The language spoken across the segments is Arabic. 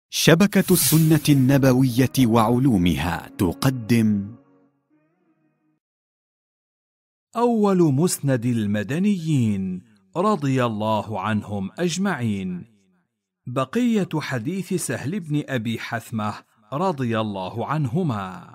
شبكة السنة النبوية وعلومها تقدم أول مسند المدنيين رضي الله عنهم أجمعين. بقية حديث سهل بن أبي حثمة رضي الله عنهما.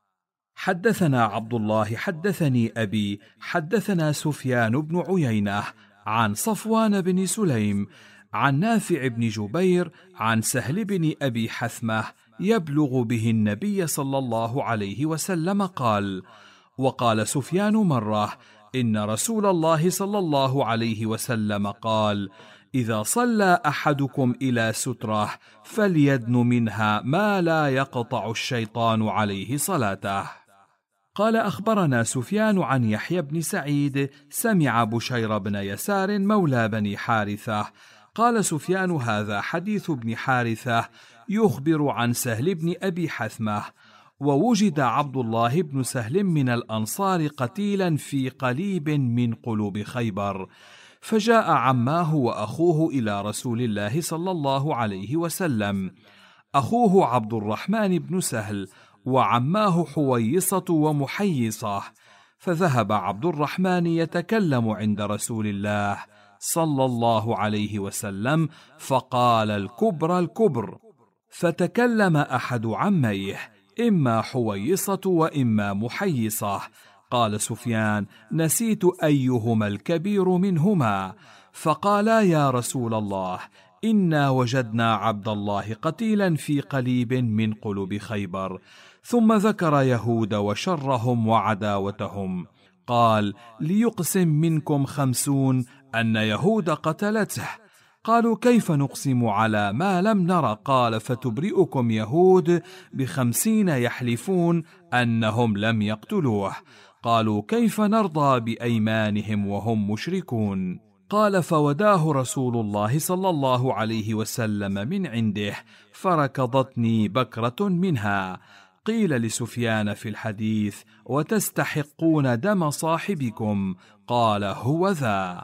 حدثنا عبد الله حدثني أبي حدثنا سفيان بن عيينة عن صفوان بن سليم عن نافع بن جبير عن سهل بن أبي حثمة يبلغ به النبي صلى الله عليه وسلم قال: وقال سفيان مرة: إن رسول الله صلى الله عليه وسلم قال: إذا صلى أحدكم إلى سترة فليدن منها ما لا يقطع الشيطان عليه صلاته. قال: أخبرنا سفيان عن يحيى بن سعيد سمع بشير بن يسار مولى بني حارثة قال سفيان: هذا حديث ابن حارثة يخبر عن سهل بن أبي حثمة. ووجد عبد الله بن سهل من الأنصار قتيلا في قليب من قلوب خيبر، فجاء عماه وأخوه إلى رسول الله صلى الله عليه وسلم، أخوه عبد الرحمن بن سهل وعماه حويصة ومحيصة. فذهب عبد الرحمن يتكلم عند رسول الله صلى الله عليه وسلم فقال: الكبر الكبر. فتكلم أحد عميه، إما حويصة وإما محيصة. قال سفيان: نسيت أيهما الكبير منهما. فقالا: يا رسول الله، إنا وجدنا عبد الله قتيلا في قليب من قلوب خيبر. ثم ذكر يهود وشرهم وعداوتهم. قال: ليقسم منكم 50 أن يهود قتلته. قالوا: كيف نقسم على ما لم نر؟ قال: فتبرئكم يهود ب50 يحلفون أنهم لم يقتلوه. قالوا: كيف نرضى بأيمانهم وهم مشركون؟ قال: فوداه رسول الله صلى الله عليه وسلم من عنده، فركضتني بكرة منها. قيل لسفيان في الحديث: وتستحقون دم صاحبكم؟ قال: هو ذا.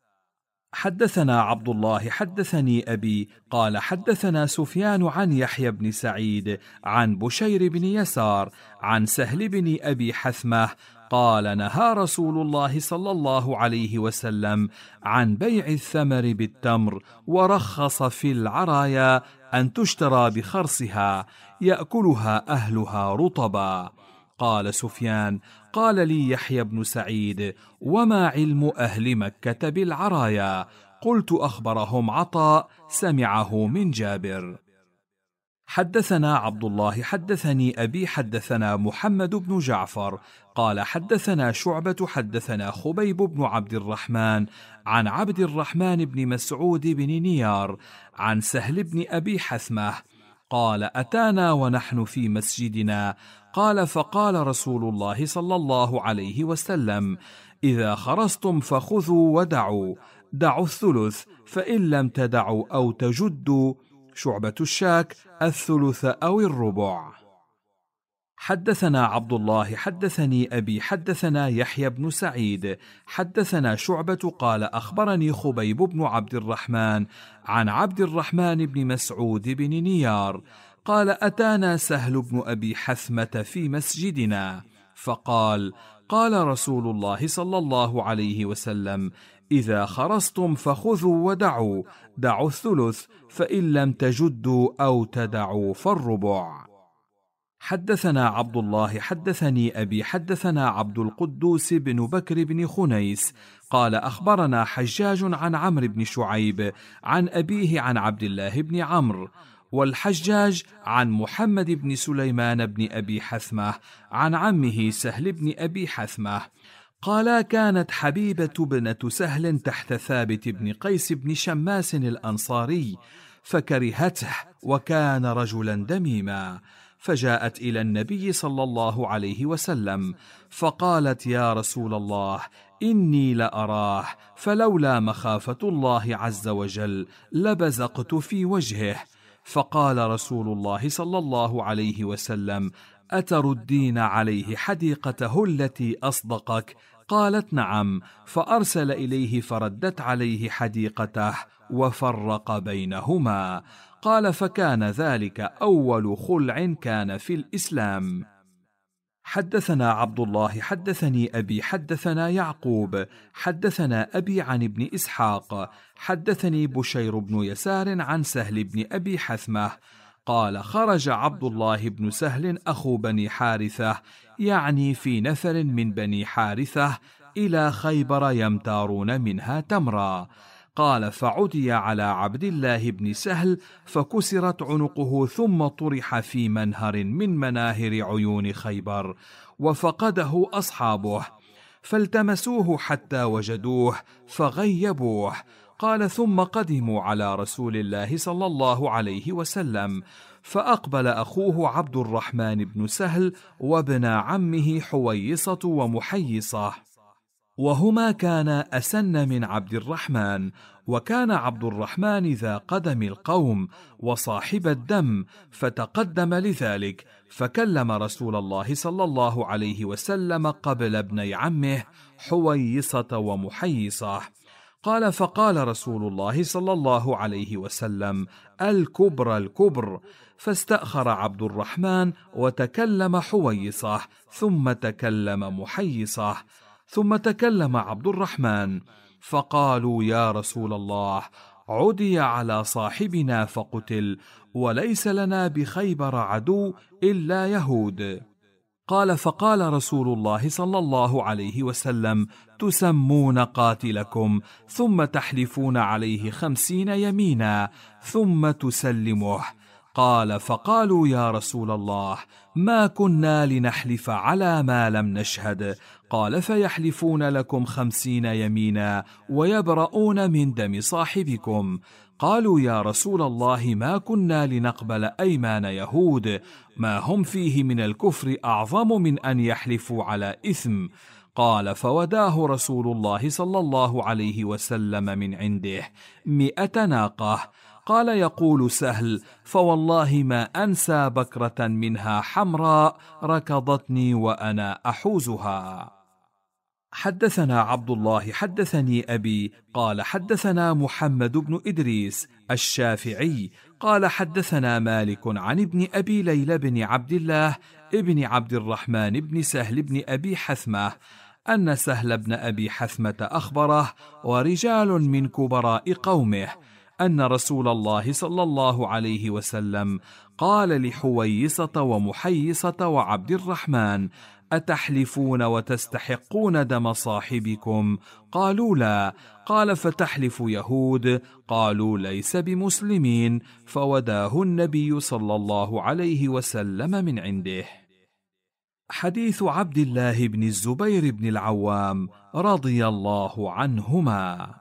حدثنا عبد الله حدثني أبي قال: حدثنا سفيان عن يحيى بن سعيد عن بشير بن يسار عن سهل بن أبي حثمة قال: نهى رسول الله صلى الله عليه وسلم عن بيع الثمر بالتمر، ورخص في العرايا أن تشترى بخرصها يأكلها أهلها رطبا. قال سفيان: قال لي يحيى بن سعيد: وما علم أهل مكة بالعرايا؟ قلت: أخبرهم عطاء سمعه من جابر. حدثنا عبد الله حدثني أبي حدثنا محمد بن جعفر قال: حدثنا شعبة حدثنا خبيب بن عبد الرحمن عن عبد الرحمن بن مسعود بن نيار عن سهل بن أبي حثمة قال: أتانا ونحن في مسجدنا. قال: فقال رسول الله صلى الله عليه وسلم: إذا خرستم فخذوا ودعوا، دعوا الثلث، فإن لم تدعوا أو تجدوا شعبة الشاك الثلث أو الربع. حدثنا عبد الله حدثني أبي حدثنا يحيى بن سعيد حدثنا شعبة قال: أخبرني خبيب بن عبد الرحمن عن عبد الرحمن بن مسعود بن نيار قال: أتانا سهل بن أبي حثمة في مسجدنا فقال: قال رسول الله صلى الله عليه وسلم: إذا خرستم فخذوا ودعوا، دعوا الثلث، فإن لم تجدوا أو تدعوا فالربع. حدثنا عبد الله حدثني أبي حدثنا عبد القدوس بن بكر بن خنيس قال: أخبرنا حجاج عن عمرو بن شعيب عن أبيه عن عبد الله بن عمرو، والحجاج عن محمد بن سليمان بن أبي حثمة عن عمه سهل بن أبي حثمة قال: كانت حبيبة بنة سهل تحت ثابت بن قيس بن شماس الأنصاري فكرهته، وكان رجلا دميما، فجاءت إلى النبي صلى الله عليه وسلم فقالت: يا رسول الله، إني لأراه، فلولا مخافة الله عز وجل لبزقت في وجهه. فقال رسول الله صلى الله عليه وسلم: أتردين عليه حديقته التي أصدقك؟ قالت: نعم. فأرسل إليه فردت عليه حديقته وفرق بينهما. قال: فكان ذلك أول خلع كان في الإسلام. حدثنا عبد الله حدثني أبي حدثنا يعقوب حدثنا أبي عن ابن إسحاق حدثني بشير بن يسار عن سهل بن أبي حثمة قال: خرج عبد الله بن سهل أخو بني حارثة، يعني في نفر من بني حارثة، إلى خيبر يمتارون منها تمرا. قال: فعدي على عبد الله بن سهل فكسرت عنقه، ثم طرح في منهر من مناهر عيون خيبر، وفقده أصحابه، فالتمسوه حتى وجدوه فغيبوه. قال: ثم قدموا على رسول الله صلى الله عليه وسلم، فأقبل أخوه عبد الرحمن بن سهل وابن عمه حويصة ومحيصة، وهما كانا أسن من عبد الرحمن، وكان عبد الرحمن ذا قدم القوم وصاحب الدم، فتقدم لذلك، فكلم رسول الله صلى الله عليه وسلم قبل ابني عمه حويصة ومحيصة. قال: فقال رسول الله صلى الله عليه وسلم: الكبر الكبر. فاستأخر عبد الرحمن وتكلم حويصة، ثم تكلم محيصة، ثم تكلم عبد الرحمن، فقالوا: يا رسول الله، عدي على صاحبنا فقتل، وليس لنا بخيبر عدو إلا يهود. قال: فقال رسول الله صلى الله عليه وسلم: تسمون قاتلكم، ثم تحلفون عليه 50 يمينا، ثم تسلموه. قال: فقالوا: يا رسول الله، ما كنا لنحلف على ما لم نشهد. قال: فيحلفون لكم 50 يمينا ويبرؤون من دم صاحبكم. قالوا: يا رسول الله، ما كنا لنقبل أيمان يهود، ما هم فيه من الكفر أعظم من أن يحلفوا على إثم. قال: فوداه رسول الله صلى الله عليه وسلم من عنده 100 ناقة. قال: يقول سهل: فوالله ما أنسى بكرة منها حمراء ركضتني وأنا أحوزها. حدثنا عبد الله حدثني أبي قال: حدثنا محمد بن إدريس الشافعي قال: حدثنا مالك عن ابن أبي ليلى بن عبد الله ابن عبد الرحمن بن سهل بن أبي حثمة أن سهل بن أبي حثمة أخبره ورجال من كبراء قومه أن رسول الله صلى الله عليه وسلم قال لحويصة ومحيصة وعبد الرحمن: أتحلفون وتستحقون دم صاحبكم؟ قالوا: لا. قال: فتحلف يهود؟ قالوا: ليس بمسلمين. فوداه النبي صلى الله عليه وسلم من عنده. حديث عبد الله بن الزبير بن العوام رضي الله عنهما.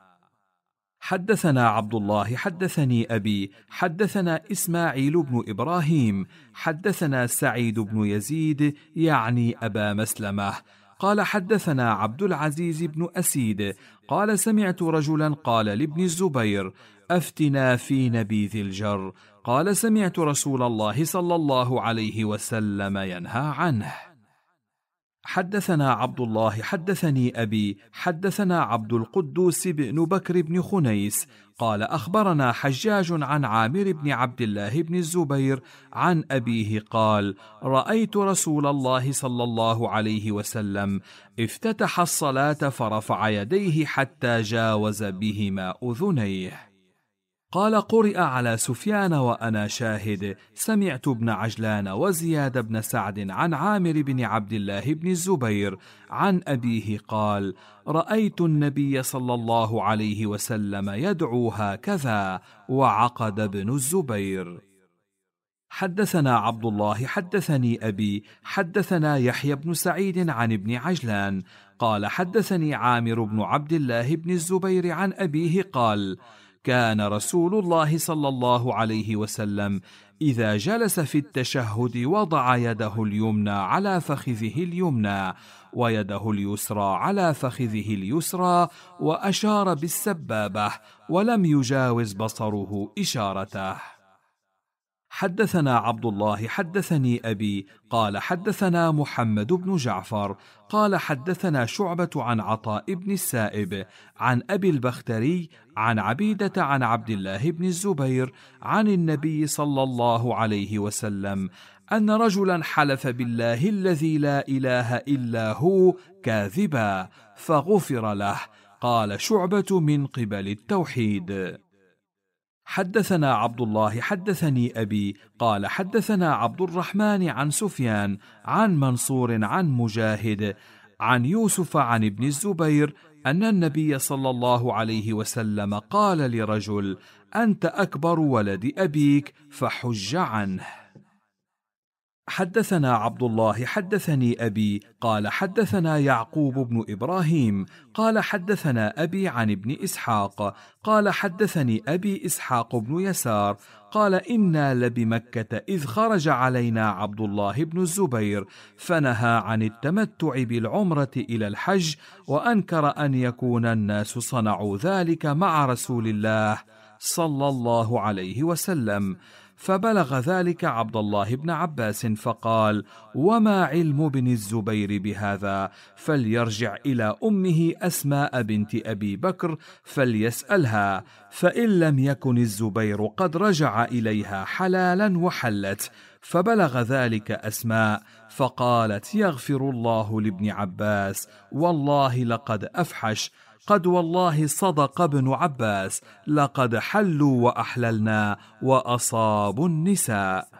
حدثنا عبد الله حدثني أبي حدثنا إسماعيل بن إبراهيم حدثنا سعيد بن يزيد يعني أبا مسلمة قال: حدثنا عبد العزيز بن أسيد قال: سمعت رجلا قال لابن الزبير: أفتنا في نبيذ الجر. قال: سمعت رسول الله صلى الله عليه وسلم ينهى عنه. حدثنا عبد الله حدثني أبي حدثنا عبد القدوس بن بكر بن خنيس قال: أخبرنا حجاج عن عامر بن عبد الله بن الزبير عن أبيه قال: رأيت رسول الله صلى الله عليه وسلم افتتح الصلاة فرفع يديه حتى جاوز بهما أذنيه. قال: قرئ على سفيان وأنا شاهد، سمعت ابن عجلان وزياد بن سعد عن عامر بن عبد الله بن الزبير عن أبيه قال: رأيت النبي صلى الله عليه وسلم يدعو هكذا، وعقد ابن الزبير. حدثنا عبد الله حدثني أبي حدثنا يحيى بن سعيد عن ابن عجلان قال: حدثني عامر بن عبد الله بن الزبير عن أبيه قال: كان رسول الله صلى الله عليه وسلم إذا جلس في التشهد وضع يده اليمنى على فخذه اليمنى ويده اليسرى على فخذه اليسرى، وأشار بالسبابة ولم يجاوز بصره إشارته. حدثنا عبد الله حدثني أبي قال حدثنا محمد بن جعفر قال حدثنا شعبة عن عطاء بن السائب عن أبي البختري عن عبيدة عن عبد الله بن الزبير عن النبي صلى الله عليه وسلم أن رجلا حلف بالله الذي لا إله إلا هو كاذبا فغفر له. قال شعبة من قبل التوحيد. حدثنا عبد الله حدثني أبي قال حدثنا عبد الرحمن عن سفيان عن منصور عن مجاهد عن يوسف عن ابن الزبير أن النبي صلى الله عليه وسلم قال لرجل: أنت أكبر ولد أبيك فحج عنه. حدثنا عبد الله حدثني أبي قال حدثنا يعقوب بن إبراهيم قال حدثنا أبي عن ابن إسحاق قال حدثني أبي إسحاق بن يسار قال إنا لبمكة إذ خرج علينا عبد الله بن الزبير فنهى عن التمتع بالعمرة إلى الحج، وأنكر أن يكون الناس صنعوا ذلك مع رسول الله صلى الله عليه وسلم. فبلغ ذلك عبد الله بن عباس فقال: وما علم بن الزبير بهذا؟ فليرجع إلى أمه أسماء بنت أبي بكر فليسألها، فإن لم يكن الزبير قد رجع إليها حلالا وحلت. فبلغ ذلك أسماء فقالت: يغفر الله لابن عباس، والله لقد أفحش، قد والله صدق ابن عباس، لقد حلوا وأحللنا وأصابوا النساء.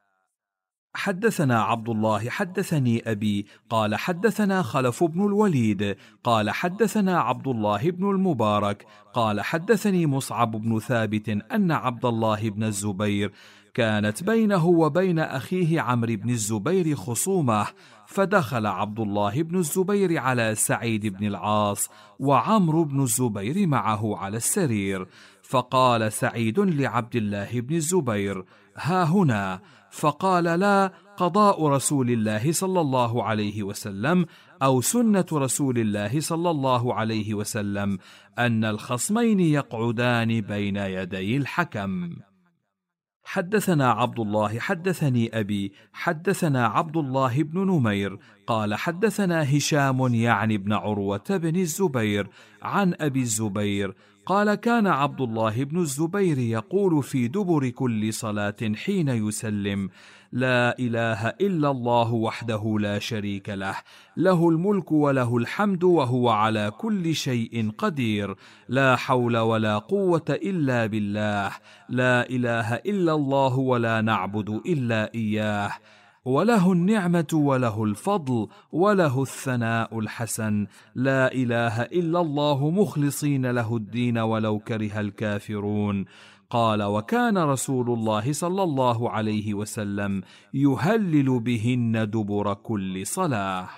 حدثنا عبد الله حدثني أبي قال حدثنا خلف بن الوليد قال حدثنا عبد الله بن المبارك قال حدثني مصعب بن ثابت أن عبد الله بن الزبير كانت بينه وبين أخيه عمرو بن الزبير خصومة، فدخل عبد الله بن الزبير على سعيد بن العاص وعمرو بن الزبير معه على السرير، فقال سعيد لعبد الله بن الزبير: ها هنا. فقال: لا، قضاء رسول الله صلى الله عليه وسلم أو سنة رسول الله صلى الله عليه وسلم أن الخصمين يقعدان بين يدي الحكم. حدثنا عبد الله حدثني أبي حدثنا عبد الله بن نمير قال حدثنا هشام يعني بن عروة بن الزبير عن أبي الزبير قال: كان عبد الله بن الزبير يقول في دبر كل صلاة حين يسلم: لا إله إلا الله وحده لا شريك له، له الملك وله الحمد وهو على كل شيء قدير، لا حول ولا قوة إلا بالله، لا إله إلا الله ولا نعبد إلا إياه، وله النعمة وله الفضل وله الثناء الحسن، لا إله إلا الله مخلصين له الدين ولو كره الكافرون. قال: وكان رسول الله صلى الله عليه وسلم يهلل بهن دبر كل صلاة.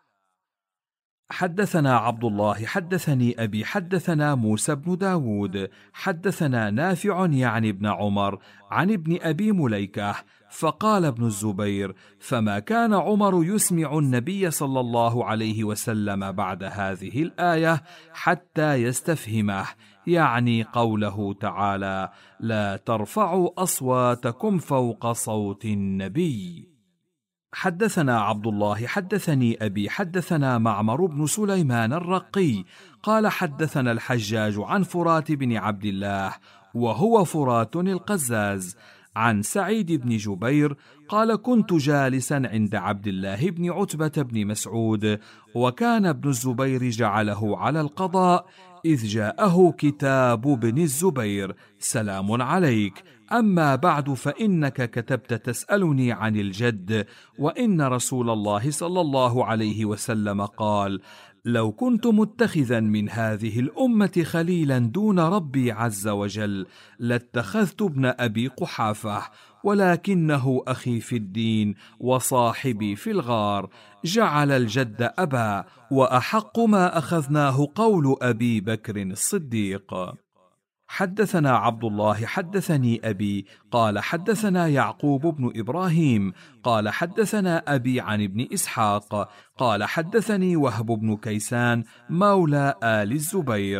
حدثنا عبد الله حدثني أبي حدثنا موسى بن داود حدثنا نافع يعني ابن عمر عن ابن أبي مليكة فقال ابن الزبير: فما كان عمر يسمع النبي صلى الله عليه وسلم بعد هذه الآية حتى يستفهمه، يعني قوله تعالى: لا ترفعوا أصواتكم فوق صوت النبي. حدثنا عبد الله حدثني أبي حدثنا معمر بن سليمان الرقي قال حدثنا الحجاج عن فرات بن عبد الله وهو فرات القزاز عن سعيد بن جبير قال: كنت جالسا عند عبد الله بن عتبة بن مسعود، وكان ابن الزبير جعله على القضاء، إذ جاءه كتاب بن الزبير: سلام عليك، أما بعد فإنك كتبت تسألني عن الجد، وإن رسول الله صلى الله عليه وسلم قال: لو كنت متخذا من هذه الأمة خليلا دون ربي عز وجل لاتخذت ابن أبي قحافة، ولكنه أخي في الدين وصاحبي في الغار، جعل الجد أبا، وأحق ما أخذناه قول أبي بكر الصديق. حدثنا عبد الله حدثني أبي قال حدثنا يعقوب بن إبراهيم قال حدثنا أبي عن ابن إسحاق قال حدثني وهب بن كيسان مولى آل الزبير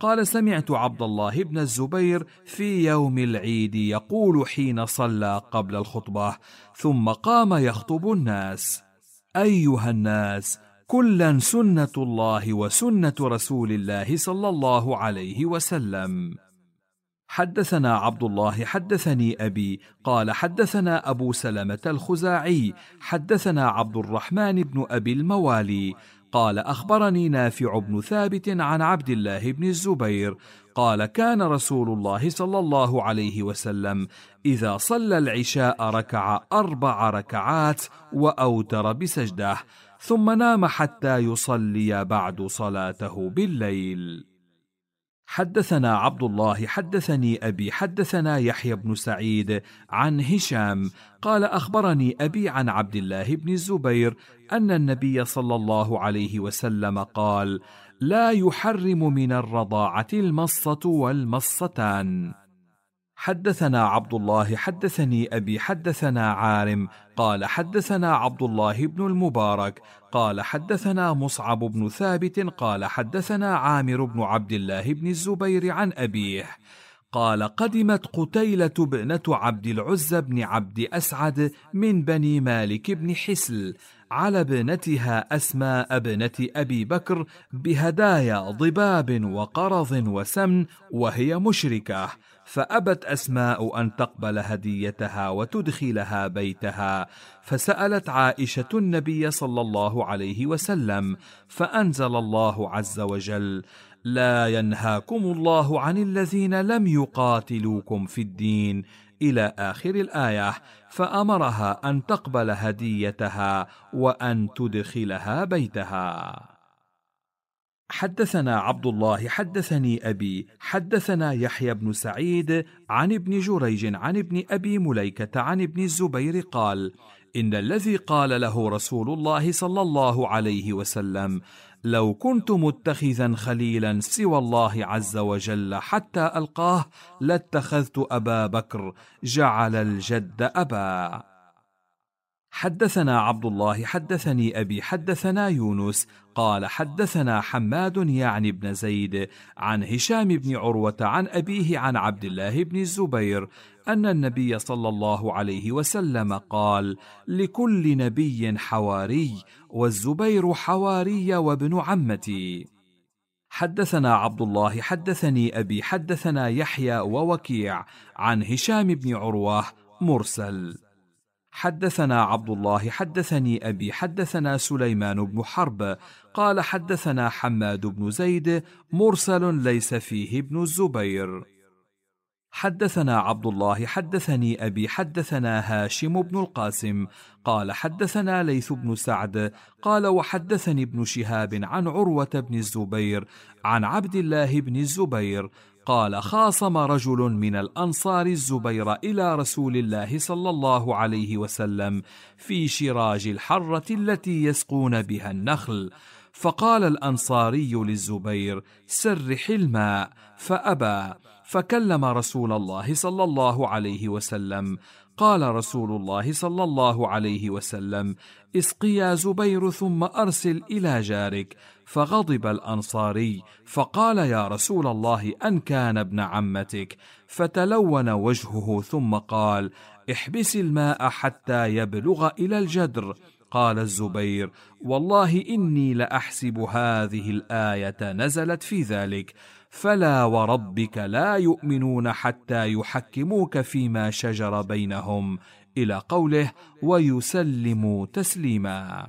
قال: سمعت عبد الله بن الزبير في يوم العيد يقول حين صلى قبل الخطبة ثم قام يخطب الناس: أيها الناس، كلا سنة الله وسنة رسول الله صلى الله عليه وسلم. حدثنا عبد الله حدثني أبي قال: حدثنا أبو سلمة الخزاعي حدثنا عبد الرحمن بن أبي الموالي قال: أخبرني نافع بن ثابت عن عبد الله بن الزبير قال: كان رسول الله صلى الله عليه وسلم إذا صلى العشاء ركع 4 ركعات وأوتر بسجدة، ثم نام حتى يصلي بعد صلاته بالليل. حدثنا عبد الله حدثني أبي حدثنا يحيى بن سعيد عن هشام قال: أخبرني أبي عن عبد الله بن الزبير أن النبي صلى الله عليه وسلم قال: لا يحرم من الرضاعة المصة والمصتان. حدثنا عبد الله حدثني أبي حدثنا عارم قال: حدثنا عبد الله بن المبارك قال: حدثنا مصعب بن ثابت قال: حدثنا عامر بن عبد الله بن الزبير عن أبيه قال: قدمت قتيلة بنة عبد العزى بن عبد أسعد من بني مالك بن حسل على ابنتها أسماء ابنة أبي بكر بهدايا ضباب وقرض وسمن وهي مشركة، فأبت أسماء أن تقبل هديتها وتدخلها بيتها، فسألت عائشة النبي صلى الله عليه وسلم، فأنزل الله عز وجل: لا ينهاكم الله عن الذين لم يقاتلوكم في الدين إلى آخر الآية، فأمرها أن تقبل هديتها وأن تدخلها بيتها. حدثنا عبد الله حدثني أبي حدثنا يحيى بن سعيد عن ابن جريج عن ابن أبي مليكة عن ابن الزبير قال: إن الذي قال له رسول الله صلى الله عليه وسلم: لو كنت متخذا خليلا سوى الله عز وجل حتى ألقاه لاتخذت أبا بكر، جعل الجد أبا. حدثنا عبد الله حدثني أبي حدثنا يونس قال: حدثنا حماد يعني بن زيد عن هشام بن عروة عن أبيه عن عبد الله بن الزبير أن النبي صلى الله عليه وسلم قال: لكل نبي حواري، والزبير حواري وابن عمتي. حدثنا عبد الله حدثني أبي حدثنا يحيى ووكيع عن هشام بن عروة مرسل. حدثنا عبد الله حدثني أبي حدثنا سليمان بن حرب قال: حدثنا حماد بن زيد مرسل ليس فيه ابن الزبير. حدثنا عبد الله حدثني أبي حدثنا هاشم بن القاسم قال: حدثنا ليث بن سعد قال: وحدثني ابن شهاب عن عروة بن الزبير عن عبد الله بن الزبير قال: خاصم رجل من الأنصار الزبير إلى رسول الله صلى الله عليه وسلم في شراج الحرة التي يسقون بها النخل، فقال الأنصاري للزبير: سرح الماء، فأبى، فكلم رسول الله صلى الله عليه وسلم. قال رسول الله صلى الله عليه وسلم: اسق يا زبير ثم أرسل إلى جارك. فغضب الأنصاري فقال: يا رسول الله، أن كان ابن عمتك؟ فتلون وجهه ثم قال: احبس الماء حتى يبلغ إلى الجدر. قال الزبير: والله إني لأحسب هذه الآية نزلت في ذلك: فلا وربك لا يؤمنون حتى يحكموك فيما شجر بينهم، إلى قوله: ويسلموا تسليما.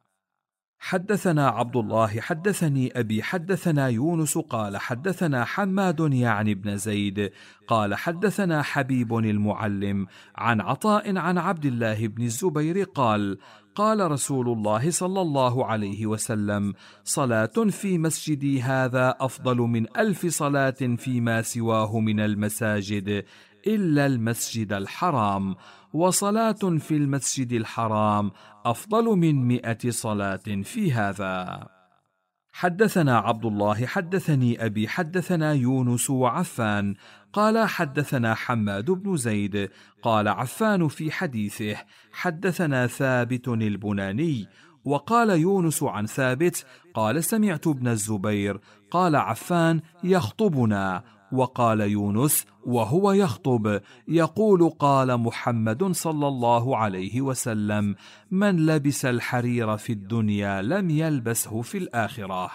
حدثنا عبد الله حدثني أبي حدثنا يونس قال: حدثنا حماد يعني بن زيد قال: حدثنا حبيب المعلم عن عطاء عن عبد الله بن الزبير قال: قال رسول الله صلى الله عليه وسلم: صلاة في مسجدي هذا أفضل من 1000 صلاة فيما سواه من المساجد إلا المسجد الحرام، وصلاة في المسجد الحرام أفضل من 100 صلاة في هذا. حدثنا عبد الله حدثني أبي حدثنا يونس وعفان قال: حدثنا حماد بن زيد قال عفان في حديثه: حدثنا ثابت البناني: وقال يونس عن ثابت قال سمعت ابن الزبير قال عفان يخطبنا، وقال يونس وهو يخطب يقول قال محمد صلى الله عليه وسلم: من لبس الحرير في الدنيا لم يلبسه في الآخرة.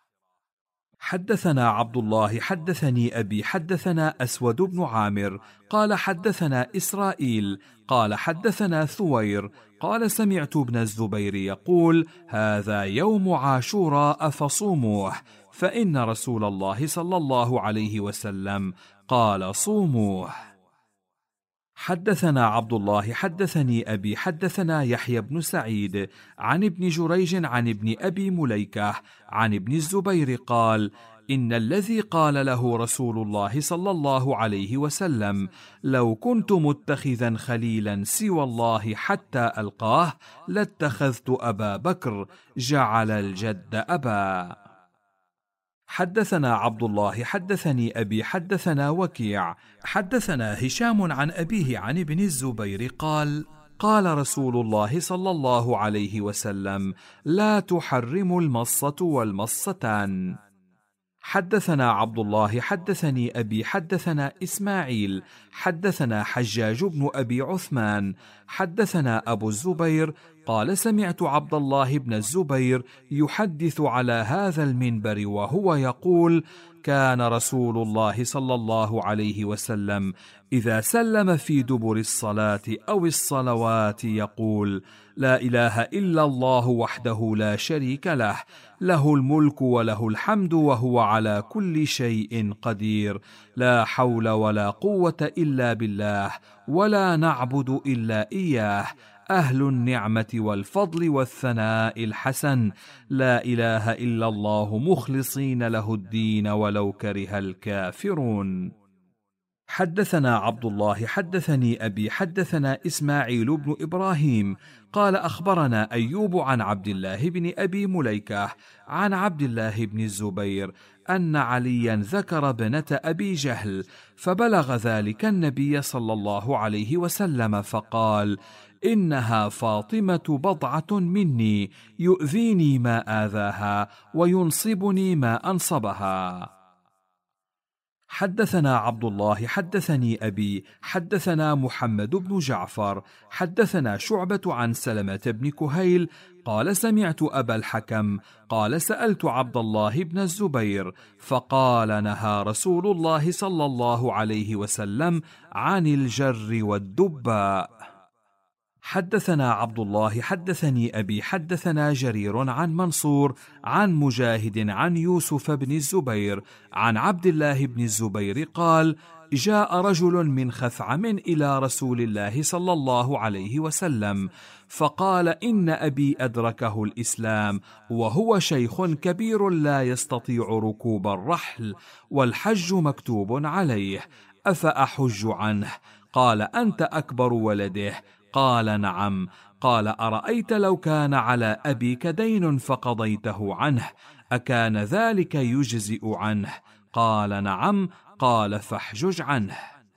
حدثنا عبد الله حدثني أبي حدثنا أسود بن عامر قال حدثنا إسرائيل قال حدثنا ثوير قال سمعت ابن الزبير يقول: هذا يوم عاشوراء فصوموه، فإن رسول الله صلى الله عليه وسلم قال: صوموه. حدثنا عبد الله حدثني أبي حدثنا يحيى بن سعيد عن ابن جريج عن ابن أبي مليكة عن ابن الزبير قال: إن الذي قال له رسول الله صلى الله عليه وسلم: لو كنت متخذا خليلا سوى الله حتى ألقاه لاتخذت أبا بكر، جعل الجد أبا. حدثنا عبد الله حدثني أبي حدثنا وكيع حدثنا هشام عن أبيه عن ابن الزبير قال: قال رسول الله صلى الله عليه وسلم: لا تحرم المصة والمصتان. حدثنا عبد الله حدثني أبي حدثنا إسماعيل حدثنا حجاج بن أبي عثمان حدثنا أبو الزبير قال: سمعت عبد الله بن الزبير يحدث على هذا المنبر وهو يقول: كان رسول الله صلى الله عليه وسلم إذا سلم في دبر الصلاة أو الصلوات يقول: لا إله إلا الله وحده لا شريك له، له الملك وله الحمد وهو على كل شيء قدير، لا حول ولا قوة إلا بالله، ولا نعبد إلا إياه، أهل النعمة والفضل والثناء الحسن، لا إله إلا الله مخلصين له الدين ولو كره الكافرون. حدثنا عبد الله حدثني أبي حدثنا إسماعيل بن إبراهيم قال: أخبرنا أيوب عن عبد الله بن أبي مليكة عن عبد الله بن الزبير أن عليا ذكر ابنة أبي جهل، فبلغ ذلك النبي صلى الله عليه وسلم فقال: إنها فاطمة بضعة مني، يؤذيني ما آذاها وينصبني ما أنصبها. حدثنا عبد الله حدثني أبي حدثنا محمد بن جعفر حدثنا شعبة عن سلمة بن كهيل قال: سمعت أبا الحكم قال: سألت عبد الله بن الزبير فقال: نهى رسول الله صلى الله عليه وسلم عن الجر والدباء. حدثنا عبد الله حدثني أبي حدثنا جرير عن منصور عن مجاهد عن يوسف بن الزبير عن عبد الله بن الزبير قال: جاء رجل من خثعم إلى رسول الله صلى الله عليه وسلم فقال: إن أبي أدركه الإسلام وهو شيخ كبير لا يستطيع ركوب الرحل، والحج مكتوب عليه، أفأحج عنه؟ قال: أنت أكبر ولده. قال: نعم. قال: أرأيت لو كان على أبيك دين فقضيته عنه، أكان ذلك يجزئ عنه؟ قال: نعم. قال: فاحجج عنه.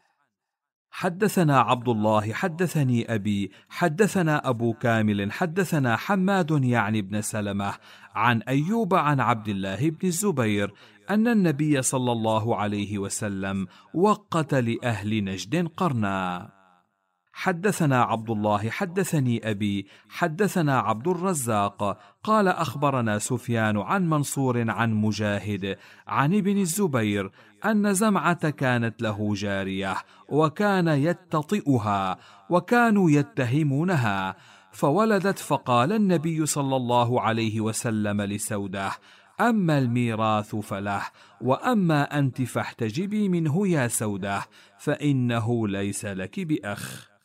حدثنا عبد الله حدثني أبي حدثنا أبو كامل حدثنا حماد يعني بن سلمة عن أيوب عن عبد الله بن الزبير أن النبي صلى الله عليه وسلم وقت لأهل نجد قرنا. حدثنا عبد الله حدثني أبي حدثنا عبد الرزاق قال: أخبرنا سفيان عن منصور عن مجاهد عن ابن الزبير أن زمعة كانت له جارية وكان يتطئها وكانوا يتهمونها، فولدت، فقال النبي صلى الله عليه وسلم لسودة: أما الميراث فله، وأما أنت فاحتجبي منه يا سودة، فإنه ليس لك بأخ.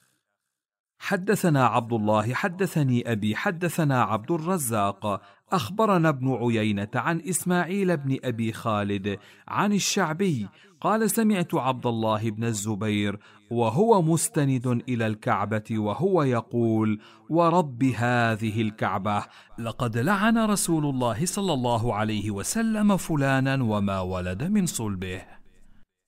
حدثنا عبد الله حدثني أبي حدثنا عبد الرزاق أخبرنا ابن عيينة عن إسماعيل بن أبي خالد عن الشعبي قال: سمعت عبد الله بن الزبير وهو مستند إلى الكعبة وهو يقول: ورب هذه الكعبة لقد لعن رسول الله صلى الله عليه وسلم فلانا وما ولد من صلبه.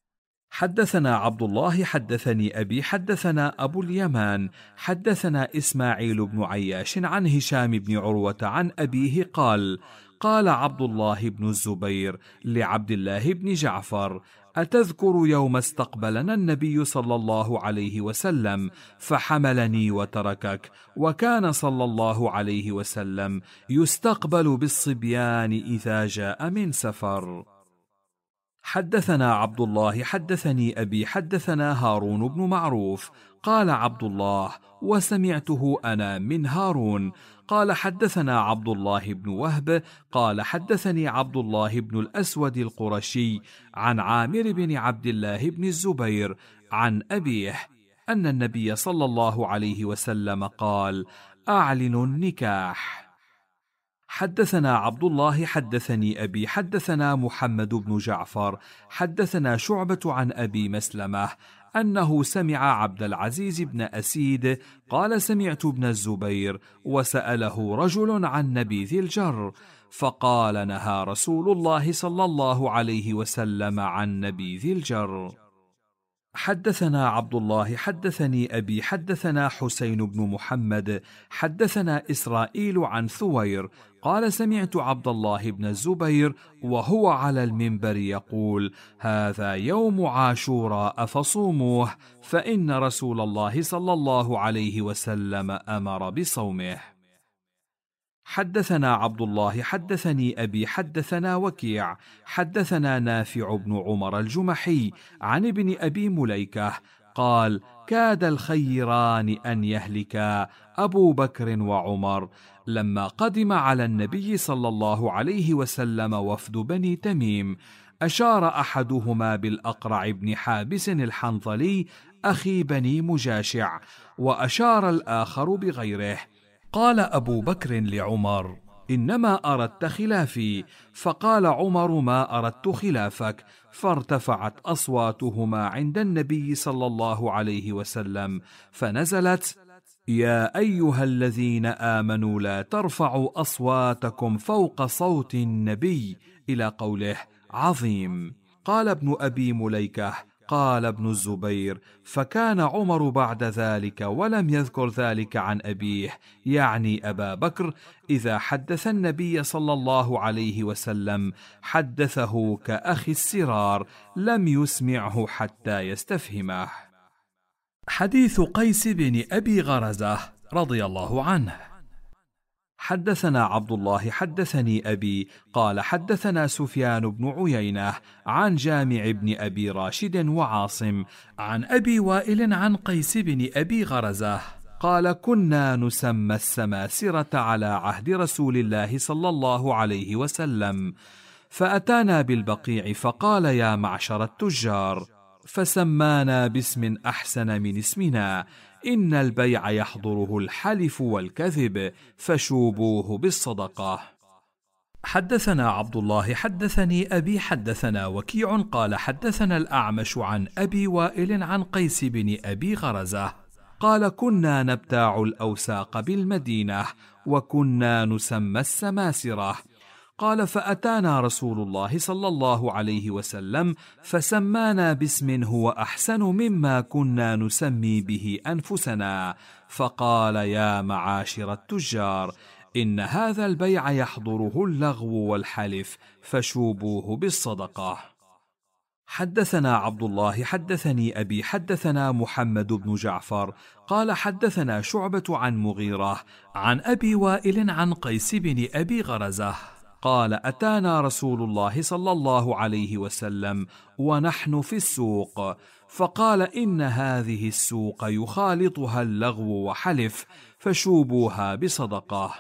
حدثنا عبد الله حدثني أبي حدثنا أبو اليمان حدثنا إسماعيل بن عياش عن هشام بن عروة عن أبيه قال: قال عبد الله بن الزبير لعبد الله بن جعفر: أتذكر يوم استقبلنا النبي صلى الله عليه وسلم فحملني وتركك، وكان صلى الله عليه وسلم يستقبل بالصبيان إذا جاء من سفر. حدثنا عبد الله حدثني أبي حدثنا هارون بن معروف قال عبد الله وسمعته أنا من هارون قال: حدثنا عبد الله بن وهب قال: حدثني عبد الله بن الأسود القرشي عن عامر بن عبد الله بن الزبير عن أبيه أن النبي صلى الله عليه وسلم قال: أعلنوا النكاح. حدثنا عبد الله حدثني أبي حدثنا محمد بن جعفر حدثنا شعبة عن أبي مسلمة أنه سمع عبد العزيز بن أسيد قال: سمعت ابن الزبير وسأله رجل عن نبيذ الجر فقال: نهى رسول الله صلى الله عليه وسلم عن نبيذ الجر. حدثنا عبد الله حدثني أبي حدثنا حسين بن محمد حدثنا إسرائيل عن ثوير قال: سمعت عبد الله بن الزبير وهو على المنبر يقول: هذا يوم عاشوراء فصوموه، فإن رسول الله صلى الله عليه وسلم أمر بصومه. حدثنا عبد الله حدثني أبي حدثنا وكيع حدثنا نافع بن عمر الجمحي عن ابن أبي مليكة قال: كاد الخيران أن يهلكا أبو بكر وعمر لما قدم على النبي صلى الله عليه وسلم وفد بني تميم، أشار أحدهما بالأقرع بن حابس الحنظلي أخي بني مجاشع، وأشار الآخر بغيره. قال أبو بكر لعمر: إنما أردت خلافي، فقال عمر: ما أردت خلافك، فارتفعت أصواتهما عند النبي صلى الله عليه وسلم، فنزلت: يا أيها الذين آمنوا لا ترفعوا أصواتكم فوق صوت النبي، إلى قوله: عظيم. قال ابن أبي مليكة: قال ابن الزبير: فكان عمر بعد ذلك ولم يذكر ذلك عن أبيه، يعني أبا بكر، إذا حدث النبي صلى الله عليه وسلم حدثه كأخي السرار، لم يسمعه حتى يستفهمه. حديث قيس بن أبي غرزة رضي الله عنه. حدثنا عبد الله حدثني أبي قال: حدثنا سفيان بن عيينة عن جامع بن أبي راشد وعاصم عن أبي وائل عن قيس بن أبي غرزة قال: كنا نسمى السماسرة على عهد رسول الله صلى الله عليه وسلم، فأتانا بالبقيع فقال: يا معشر التجار، فسمانا باسم أحسن من اسمنا، إن البيع يحضره الحلف والكذب، فشوبوه بالصدقة. حدثنا عبد الله حدثني أبي حدثنا وكيع قال: حدثنا الأعمش عن أبي وائل عن قيس بن أبي غرزة قال: كنا نبتاع الأوساق بالمدينة، وكنا نسمى السماسرة. قال: فأتانا رسول الله صلى الله عليه وسلم فسمانا باسم هو أحسن مما كنا نسمي به أنفسنا، فقال: يا معاشر التجار، إن هذا البيع يحضره اللغو والحلف، فشوبوه بالصدقة. حدثنا عبد الله حدثني أبي حدثنا محمد بن جعفر قال: حدثنا شعبة عن مغيرة عن أبي وائل عن قيس بن أبي غرزة قال: أتانا رسول الله صلى الله عليه وسلم ونحن في السوق، فقال: إن هذه السوق يخالطها اللغو وحلف، فشوبوها بصدقة.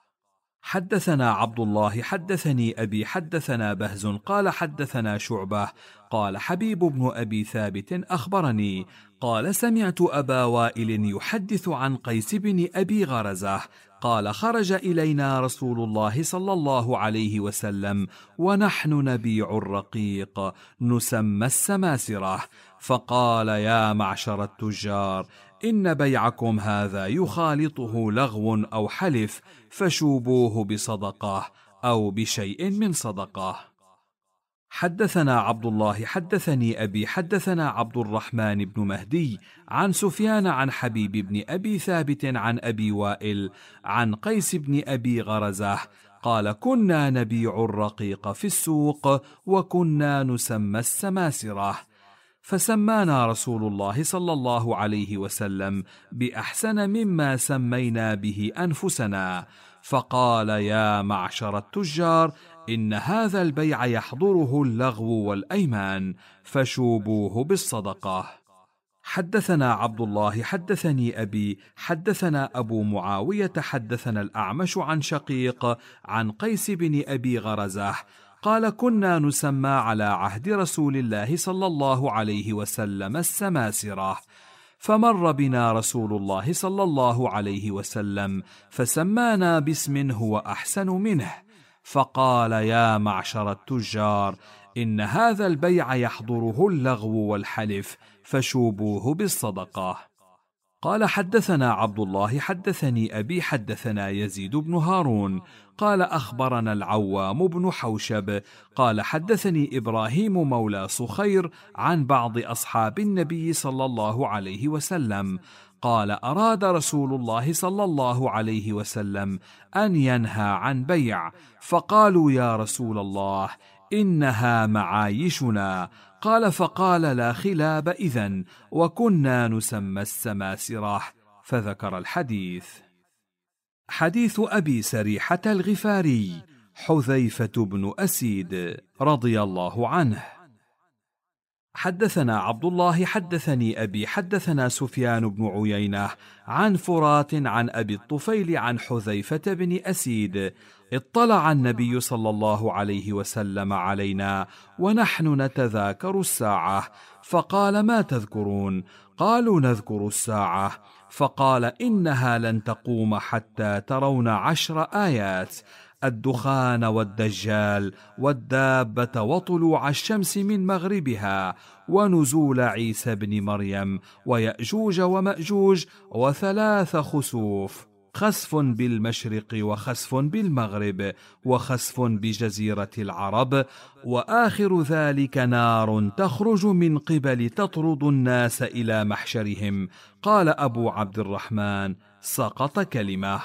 حدثنا عبد الله حدثني أبي حدثنا بهز قال: حدثنا شعبة قال: حبيب بن أبي ثابت أخبرني قال: سمعت أبا وائل يحدث عن قيس بن أبي غرزة قال: خرج إلينا رسول الله صلى الله عليه وسلم ونحن نبيع الرقيق نسمى السماسرة، فقال: يا معشر التجار، إن بيعكم هذا يخالطه لغو أو حلف، فشوبوه بصدقة أو بشيء من صدقة. حدثنا عبد الله حدثني أبي حدثنا عبد الرحمن بن مهدي عن سفيان عن حبيب بن أبي ثابت عن أبي وائل عن قيس بن أبي غرزة قال كنا نبيع الرقيق في السوق وكنا نسمى السماسرة، فسمانا رسول الله صلى الله عليه وسلم بأحسن مما سمينا به أنفسنا، فقال يا معشر التجار إن هذا البيع يحضره اللغو والأيمان فشوبوه بالصدقة. حدثنا عبد الله حدثني أبي حدثنا أبو معاوية حدثنا الأعمش عن شقيق عن قيس بن أبي غرزة قال كنا نسمى على عهد رسول الله صلى الله عليه وسلم السماسرة، فمر بنا رسول الله صلى الله عليه وسلم فسمانا باسم هو أحسن منه، فقال يا معشر التجار إن هذا البيع يحضره اللغو والحلف فشوبوه بالصدقة. قال حدثنا عبد الله حدثني أبي حدثنا يزيد بن هارون قال أخبرنا العوام بن حوشب قال حدثني إبراهيم مولى صخير عن بعض أصحاب النبي صلى الله عليه وسلم قال أراد رسول الله صلى الله عليه وسلم أن ينهى عن بيع، فقالوا يا رسول الله إنها معايشنا، قال فقال لا خلاب إذن، وكنا نسمى السماسرة، فذكر الحديث. حديث أبي سريحة الغفاري حذيفة بن أسيد رضي الله عنه. حدثنا عبد الله حدثني أبي حدثنا سفيان بن عيينة عن فرات عن أبي الطفيل عن حذيفة بن أسيد اطلع النبي صلى الله عليه وسلم علينا ونحن نتذاكر الساعة، فقال ما تذكرون؟ قالوا نذكر الساعة، فقال إنها لن تقوم حتى ترون 10 آيات: الدخان والدجال والدابة وطلوع الشمس من مغربها ونزول عيسى بن مريم ويأجوج ومأجوج و3 خسوف، خسف بالمشرق وخسف بالمغرب وخسف بجزيرة العرب، وآخر ذلك نار تخرج من قبل تطرد الناس إلى محشرهم. قال أبو عبد الرحمن سقط كلمة.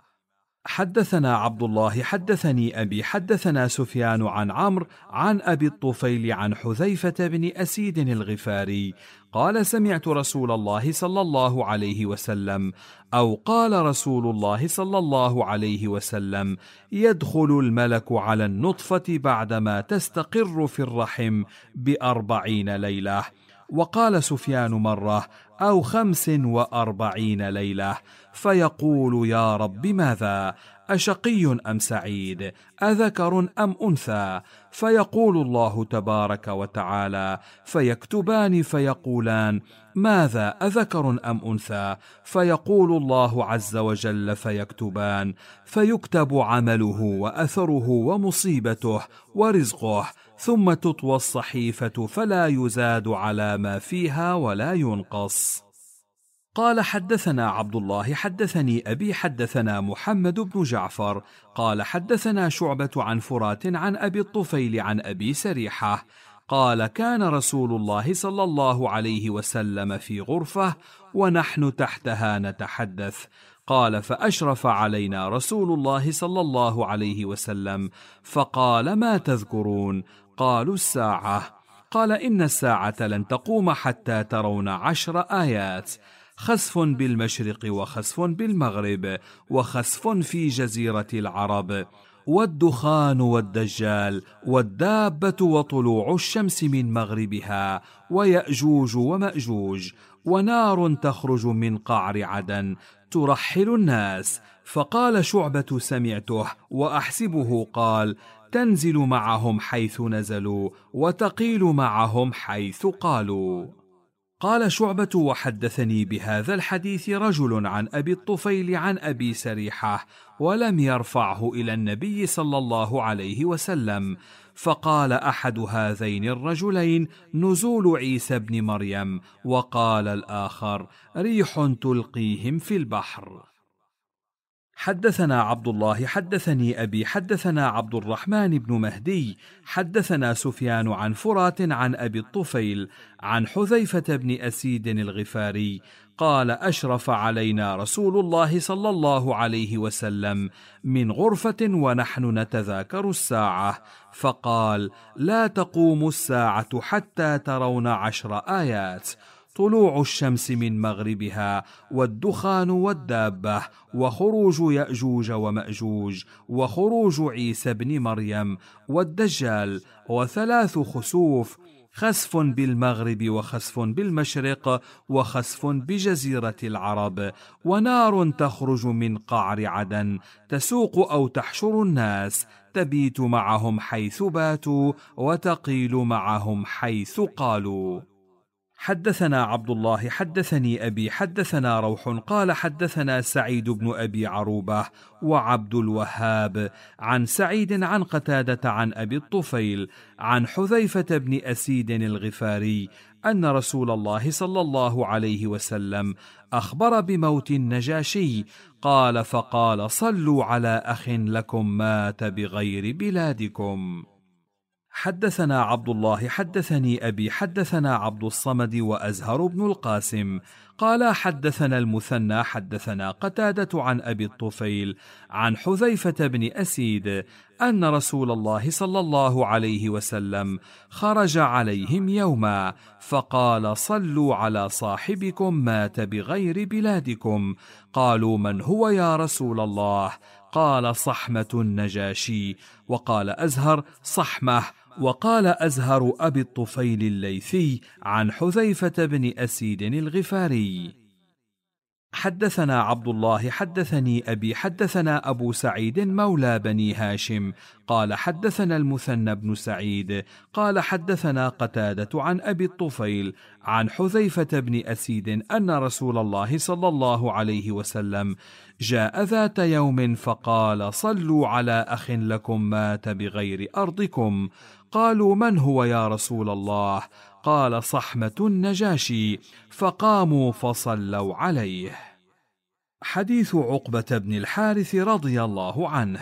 حدثنا عبد الله حدثني أبي حدثنا سفيان عن عمرو عن أبي الطفيل عن حذيفة بن أسيد الغفاري قال سمعت رسول الله صلى الله عليه وسلم أو قال رسول الله صلى الله عليه وسلم يدخل الملك على النطفة بعدما تستقر في الرحم ب40 ليلة، وقال سفيان مرة أو 45 ليلة، فيقول يا رب ماذا؟ أشقي أم سعيد؟ أذكر أم أنثى؟ فيقول الله تبارك وتعالى فيكتبان فيقولان ماذا أذكر أم أنثى؟ فيقول الله عز وجل فيكتبان، فيكتب عمله وأثره ومصيبته ورزقه، ثم تطوى الصحيفة فلا يزاد على ما فيها ولا ينقص. قال حدثنا عبد الله حدثني أبي حدثنا محمد بن جعفر قال حدثنا شعبة عن فرات عن أبي الطفيل عن أبي سريحة قال كان رسول الله صلى الله عليه وسلم في غرفة ونحن تحتها نتحدث، قال فأشرف علينا رسول الله صلى الله عليه وسلم فقال ما تذكرون؟ قالوا الساعة. قال إن الساعة لن تقوم حتى ترون 10 آيات: خسف بالمشرق وخسف بالمغرب وخسف في جزيرة العرب والدخان والدجال والدابة وطلوع الشمس من مغربها ويأجوج ومأجوج ونار تخرج من قعر عدن ترحل الناس. فقال شعبة سمعته وأحسبه قال تنزل معهم حيث نزلوا وتقيل معهم حيث قالوا. قال شعبة وحدثني بهذا الحديث رجل عن أبي الطفيل عن أبي سريحة ولم يرفعه إلى النبي صلى الله عليه وسلم، فقال أحد هذين الرجلين نزول عيسى بن مريم، وقال الآخر ريح تلقيهم في البحر. حدثنا عبد الله حدثني أبي حدثنا عبد الرحمن بن مهدي حدثنا سفيان عن فرات عن أبي الطفيل عن حذيفة بن أسيد الغفاري قال: أشرف علينا رسول الله صلى الله عليه وسلم من غرفة ونحن نتذاكر الساعة، فقال: لا تقوم الساعة حتى ترون 10 آيات: طلوع الشمس من مغربها، والدخان والدابة، وخروج يأجوج ومأجوج، وخروج عيسى بن مريم، والدجال، و3 خسوف: خسف بالمغرب، وخسف بالمشرق، وخسف بجزيرة العرب، ونار تخرج من قعر عدن تسوق أو تحشر الناس، تبيت معهم حيث باتوا وتقيل معهم حيث قالوا. حدثنا عبد الله حدثني أبي حدثنا روح قال: حدثنا سعيد بن أبي عروبة وعبد الوهاب عن سعيد عن قتادة عن أبي الطفيل عن حذيفة بن أسيد الغفاري أن رسول الله صلى الله عليه وسلم أخبر بموت النجاشي، قال: فقال: صلوا على أخ لكم مات بغير بلادكم. حدثنا عبد الله حدثني أبي حدثنا عبد الصمد وأزهر بن القاسم قال: حدثنا المثنى حدثنا قتادة عن أبي الطفيل عن حذيفة بن أسيد أن رسول الله صلى الله عليه وسلم خرج عليهم يوما فقال: صلوا على صاحبكم مات بغير بلادكم. قالوا: من هو يا رسول الله؟ قال: صحمة النجاشي. وقال أزهر: صحمة. وقال أزهر أبي الطفيل الليثي عن حذيفة بن أسيد الغفاري. حدثنا عبد الله حدثني أبي حدثنا أبو سعيد مولى بني هاشم قال: حدثنا المثنى بن سعيد قال: حدثنا قتادة عن أبي الطفيل عن حذيفة بن أسيد أن رسول الله صلى الله عليه وسلم جاء ذات يوم فقال: صلوا على أخ لكم مات بغير أرضكم. قالوا: من هو يا رسول الله؟ قال: صحمة النجاشي. فقاموا فصلوا عليه. حديث عقبة بن الحارث رضي الله عنه.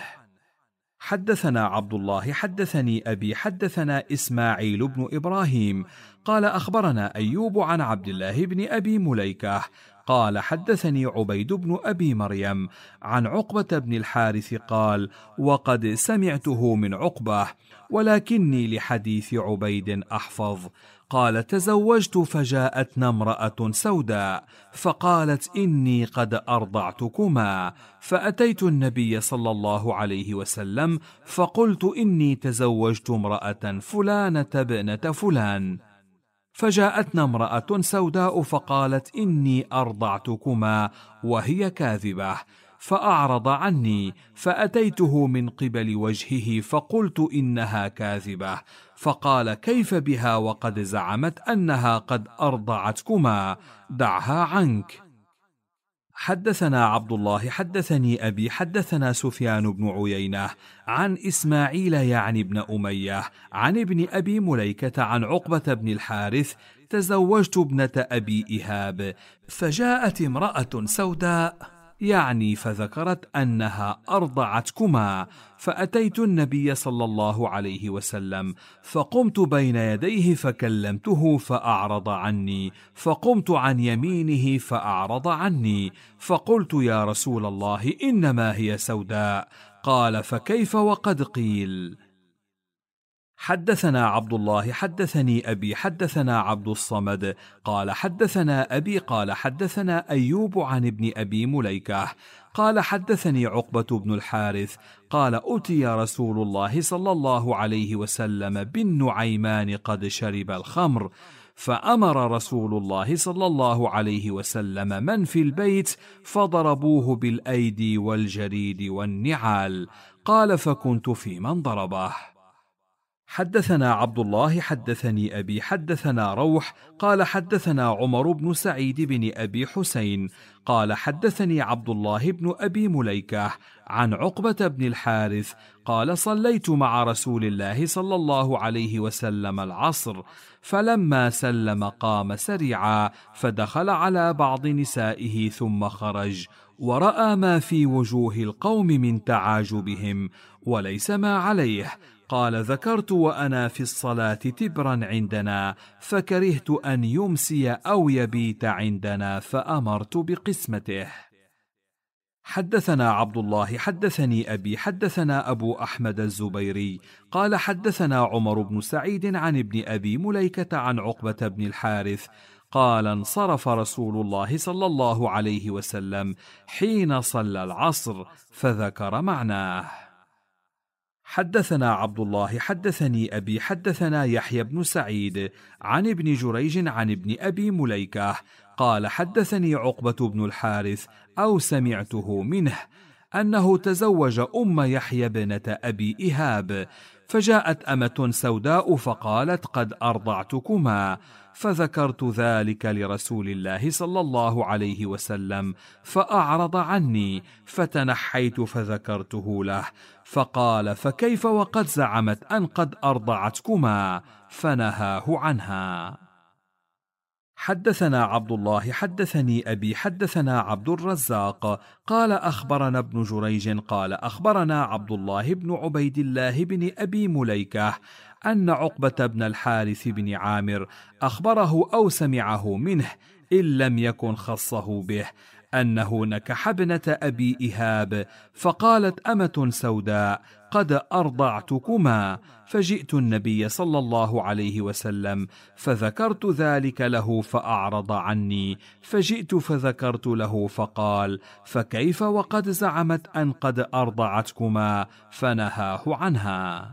حدثنا عبد الله حدثني أبي حدثنا إسماعيل بن إبراهيم قال: أخبرنا أيوب عن عبد الله بن أبي مليكة قال: حدثني عبيد بن أبي مريم عن عقبة بن الحارث قال: وقد سمعته من عقبة ولكني لحديث عبيد أحفظ. قال: تزوجت فجاءتنا امرأة سوداء فقالت: إني قد أرضعتكما، فأتيت النبي صلى الله عليه وسلم فقلت: إني تزوجت امرأة فلانة ابنة فلان. فجاءتنا امرأة سوداء فقالت: إني أرضعتكما، وهي كاذبة. فأعرض عني، فأتيته من قبل وجهه فقلت: إنها كاذبة. فقال: كيف بها وقد زعمت أنها قد أرضعتكما؟ دعها عنك. حدثنا عبد الله حدثني أبي حدثنا سفيان بن عيينة عن إسماعيل يعني بن أمية عن ابن أبي مليكة عن عقبة بن الحارث: تزوجت ابنة أبي إهاب فجاءت امرأة سوداء يعني فذكرت أنها أرضعتكما، فأتيت النبي صلى الله عليه وسلم فقمت بين يديه فكلمته فأعرض عني، فقمت عن يمينه فأعرض عني، فقلت: يا رسول الله إنما هي سوداء. قال: فكيف وقد قيل؟ حدثنا عبد الله حدثني أبي حدثنا عبد الصمد قال: حدثنا أبي قال: حدثنا أيوب عن ابن أبي مليكة قال: حدثني عقبة بن الحارث قال: أتي رسول الله صلى الله عليه وسلم بالنعيمان قد شرب الخمر، فأمر رسول الله صلى الله عليه وسلم من في البيت فضربوه بالأيدي والجريد والنعال. قال: فكنت في من ضربه. حدثنا عبد الله حدثني أبي حدثنا روح قال حدثنا عمر بن سعيد بن أبي حسين قال حدثني عبد الله بن أبي مليكة عن عقبة بن الحارث قال صليت مع رسول الله صلى الله عليه وسلم العصر، فلما سلم قام سريعا فدخل على بعض نسائه ثم خرج، ورأى ما في وجوه القوم من تعاجبهم وليس ما عليه. قال ذكرت وأنا في الصلاة تبرا عندنا، فكرهت أن يمسي أو يبيت عندنا فأمرت بقسمته. حدثنا عبد الله حدثني أبي حدثنا أبو أحمد الزبيري قال حدثنا عمر بن سعيد عن ابن أبي مليكة عن عقبة بن الحارث قال انصرف رسول الله صلى الله عليه وسلم حين صلى العصر، فذكر معناه. حدثنا عبد الله حدثني أبي حدثنا يحيى بن سعيد عن ابن جريج عن ابن أبي مليكة قال حدثني عقبة بن الحارث أو سمعته منه أنه تزوج أم يحيى بنة أبي إهاب، فجاءت أمة سوداء فقالت قد أرضعتكما، فذكرت ذلك لرسول الله صلى الله عليه وسلم فأعرض عني، فتنحيت فذكرته له، فقال فكيف وقد زعمت أن قد أرضعتكما، فنهاه عنها. حدثنا عبد الله حدثني أبي حدثنا عبد الرزاق قال أخبرنا ابن جريج قال أخبرنا عبد الله بن عبيد الله بن أبي مليكة أن عقبة بن الحارث بن عامر أخبره أو سمعه منه إن لم يكن خصه به أنه نكح ابنة أبي إهاب، فقالت أمة سوداء قد أرضعتكما، فجئت النبي صلى الله عليه وسلم فذكرت ذلك له فأعرض عني، فجئت فذكرت له فقال فكيف وقد زعمت أن قد أرضعتكما، فنهاه عنها.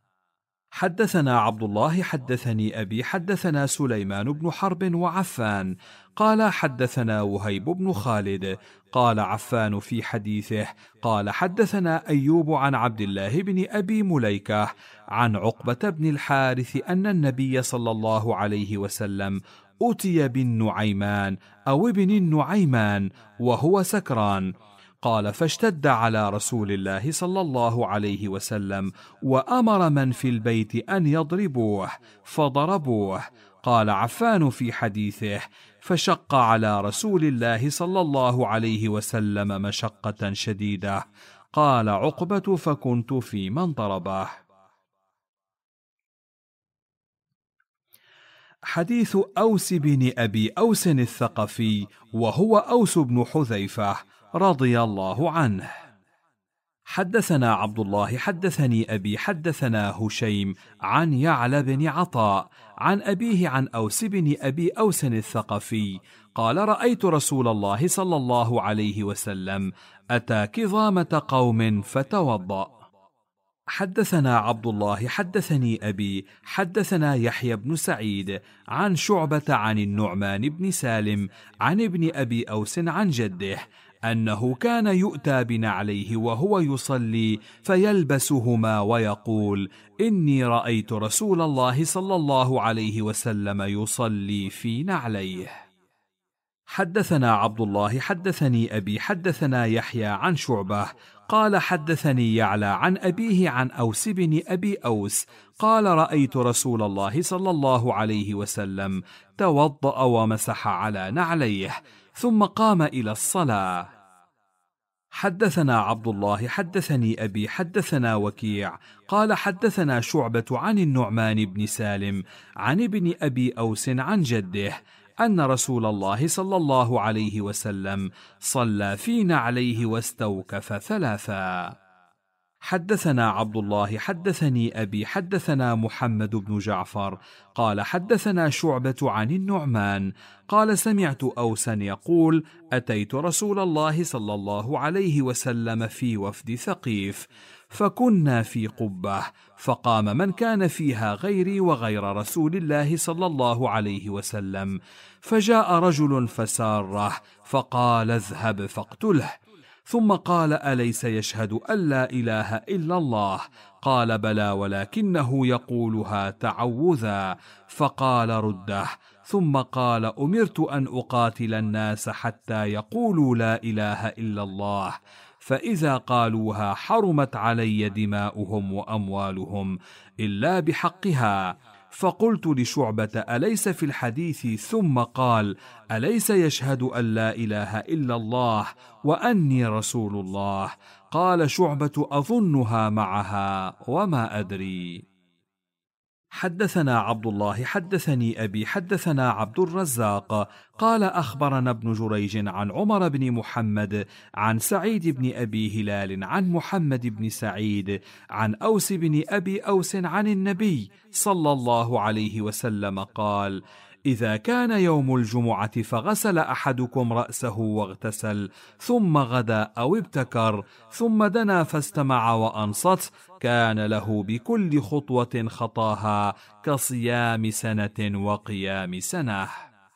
حدثنا عبد الله حدثني أبي حدثنا سليمان بن حرب وعفان قال حدثنا وهيب بن خالد قال عفان في حديثه قال حدثنا أيوب عن عبد الله بن أبي مليكة عن عقبة بن الحارث أن النبي صلى الله عليه وسلم أتي بالنعيمان أو ابن النعيمان وهو سكران، قال فاشتد على رسول الله صلى الله عليه وسلم وأمر من في البيت أن يضربوه فضربوه. قال عفان في حديثه فشق على رسول الله صلى الله عليه وسلم مشقة شديدة. قال عقبة فكنت في من ضربه. حديث أوس بن أبي أوس الثقفي وهو أوس بن حذيفة رضي الله عنه. حدثنا عبد الله حدثني أبي حدثنا هشيم عن يعلى بن عطاء عن أبيه عن أوس بن أبي أوس الثقفي قال رأيت رسول الله صلى الله عليه وسلم أتى كظامة قوم فتوضأ. حدثنا عبد الله حدثني أبي حدثنا يحيى بن سعيد عن شعبة عن النعمان بن سالم عن ابن أبي أوس عن جده أنه كان يؤتى بنعليه وهو يصلي فيلبسهما ويقول إني رأيت رسول الله صلى الله عليه وسلم يصلي في نعليه. حدثنا عبد الله حدثني أبي حدثنا يحيى عن شعبة قال حدثني يعلى عن أبيه عن أوس بن أبي أوس قال رأيت رسول الله صلى الله عليه وسلم توضأ ومسح على نعليه ثم قام إلى الصلاة. حدثنا عبد الله حدثني أبي حدثنا وكيع قال حدثنا شعبة عن النعمان بن سالم عن ابن أبي أوس عن جده أن رسول الله صلى الله عليه وسلم صلى في نعليه واستوكف ثلاثا. حدثنا عبد الله حدثني أبي حدثنا محمد بن جعفر قال حدثنا شعبة عن النعمان قال سمعت أوسا يقول أتيت رسول الله صلى الله عليه وسلم في وفد ثقيف فكنا في قبة، فقام من كان فيها غيري وغير رسول الله صلى الله عليه وسلم، فجاء رجل فساره فقال اذهب فاقتله، ثم قال: أليس يشهد أن لا إله إلا الله؟ قال: بلى، ولكنه يقولها تعوذا. فقال: رده. ثم قال: أمرت أن أقاتل الناس حتى يقولوا لا إله إلا الله، فإذا قالوها حرمت علي دماؤهم وأموالهم إلا بحقها. فقلت لشعبة: أليس في الحديث ثم قال: أليس يشهد أن لا إله إلا الله وأني رسول الله؟ قال شعبة: أظنها معها وما أدري. حدثنا عبد الله حدثني أبي حدثنا عبد الرزاق قال أخبرنا ابن جريج عن عمر بن محمد عن سعيد بن أبي هلال عن محمد بن سعيد عن أوس بن أبي أوس عن النبي صلى الله عليه وسلم قال: إذا كان يوم الجمعة فغسل أحدكم رأسه واغتسل، ثم غدا أو ابتكر، ثم دنا فاستمع وأنصت، كان له بكل خطوة خطاها كصيام سنة وقيام سنة.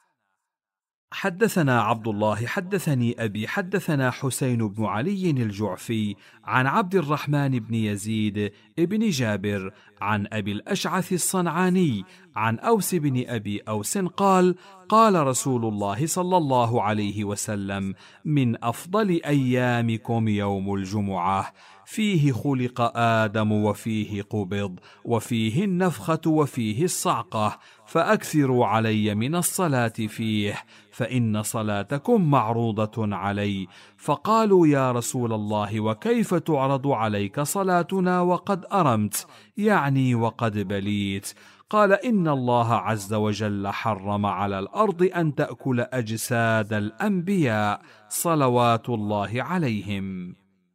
حدثنا عبد الله حدثني أبي حدثنا حسين بن علي الجعفي عن عبد الرحمن بن يزيد ابن جابر عن أبي الأشعث الصنعاني عن أوس بن أبي أوس قال: قال رسول الله صلى الله عليه وسلم: من أفضل أيامكم يوم الجمعة، فيه خلق آدم وفيه قبض وفيه النفخة وفيه الصعقة، فأكثروا علي من الصلاة فيه، فإن صلاتكم معروضة علي. فقالوا: يا رسول الله، وكيف تعرض عليك صلاتنا وقد أرمت، يعني وقد بليت؟ قال: إن الله عز وجل حرم على الأرض أن تأكل أجساد الأنبياء صلوات الله عليهم.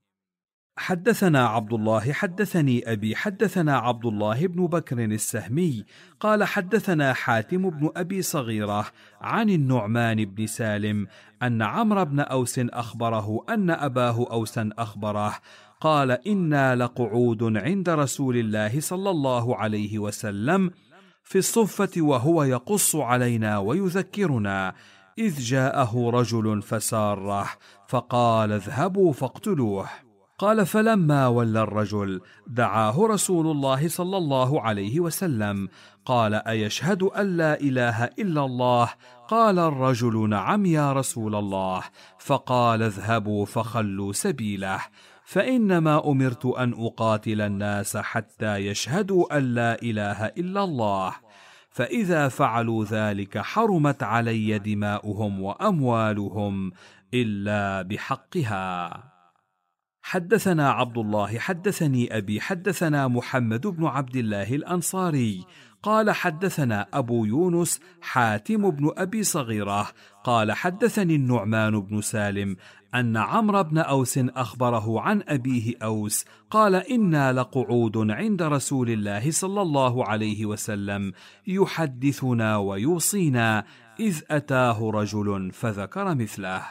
حدثنا عبد الله حدثني أبي حدثنا عبد الله بن بكر السهمي قال: حدثنا حاتم بن أبي صغيرة عن النعمان بن سالم أن عمرو بن أوس أخبره أن أباه أوسا أخبره قال: إنا لقعود عند رسول الله صلى الله عليه وسلم في الصفة وهو يقص علينا ويذكرنا، إذ جاءه رجل فساره فقال: اذهبوا فاقتلوه. قال: فلما ولى الرجل دعاه رسول الله صلى الله عليه وسلم، قال: أيشهد أن لا إله إلا الله؟ قال الرجل: نعم يا رسول الله. فقال: اذهبوا فخلوا سبيله، فإنما أمرت أن أقاتل الناس حتى يشهدوا أن لا إله إلا الله، فإذا فعلوا ذلك حرمت علي دماؤهم وأموالهم إلا بحقها. حدثنا عبد الله حدثني أبي حدثنا محمد بن عبد الله الأنصاري قال: حدثنا أبو يونس حاتم بن أبي صغيرة قال: حدثني النعمان بن سالم أن عمرو بن أوس أخبره عن أبيه أوس قال: إنا لقعود عند رسول الله صلى الله عليه وسلم يحدثنا ويوصينا، إذ أتاه رجل فذكر مثله.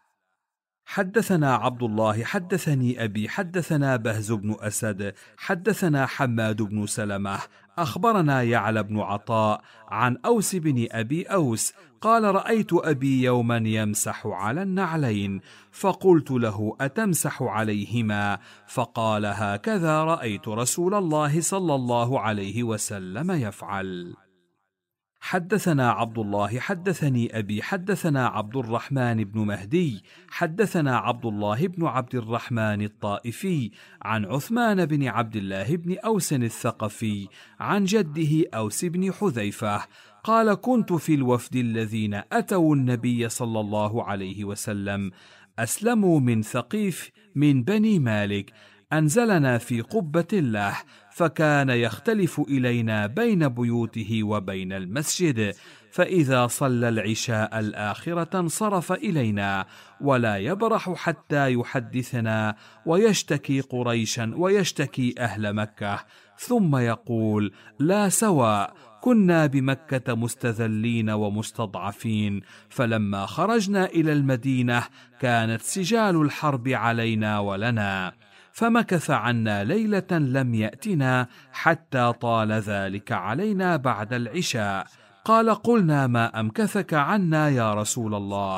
حدثنا عبد الله حدثني أبي حدثنا بهز بن أسد حدثنا حماد بن سلمة أخبرنا يعلى بن عطاء عن أوس بن أبي أوس قال: رأيت أبي يوما يمسح على النعلين، فقلت له: أتمسح عليهما؟ فقال: هكذا رأيت رسول الله صلى الله عليه وسلم يفعل. حدثنا عبد الله حدثني أبي حدثنا عبد الرحمن بن مهدي حدثنا عبد الله بن عبد الرحمن الطائفي عن عثمان بن عبد الله بن أوس الثقفي عن جده أوس بن حذيفة قال: كنت في الوفد الذين أتوا النبي صلى الله عليه وسلم، أسلموا من ثقيف من بني مالك، أنزلنا في قبة له، فكان يختلف إلينا بين بيوته وبين المسجد، فإذا صلى العشاء الآخرة انصرف إلينا، ولا يبرح حتى يحدثنا ويشتكي قريشا ويشتكي أهل مكة، ثم يقول: لا سواء، كنا بمكة مستذلين ومستضعفين، فلما خرجنا إلى المدينة كانت سجال الحرب علينا ولنا، فمكث عنا ليلة لم يأتنا حتى طال ذلك علينا بعد العشاء. قال: قلنا: ما أمكثك عنا يا رسول الله؟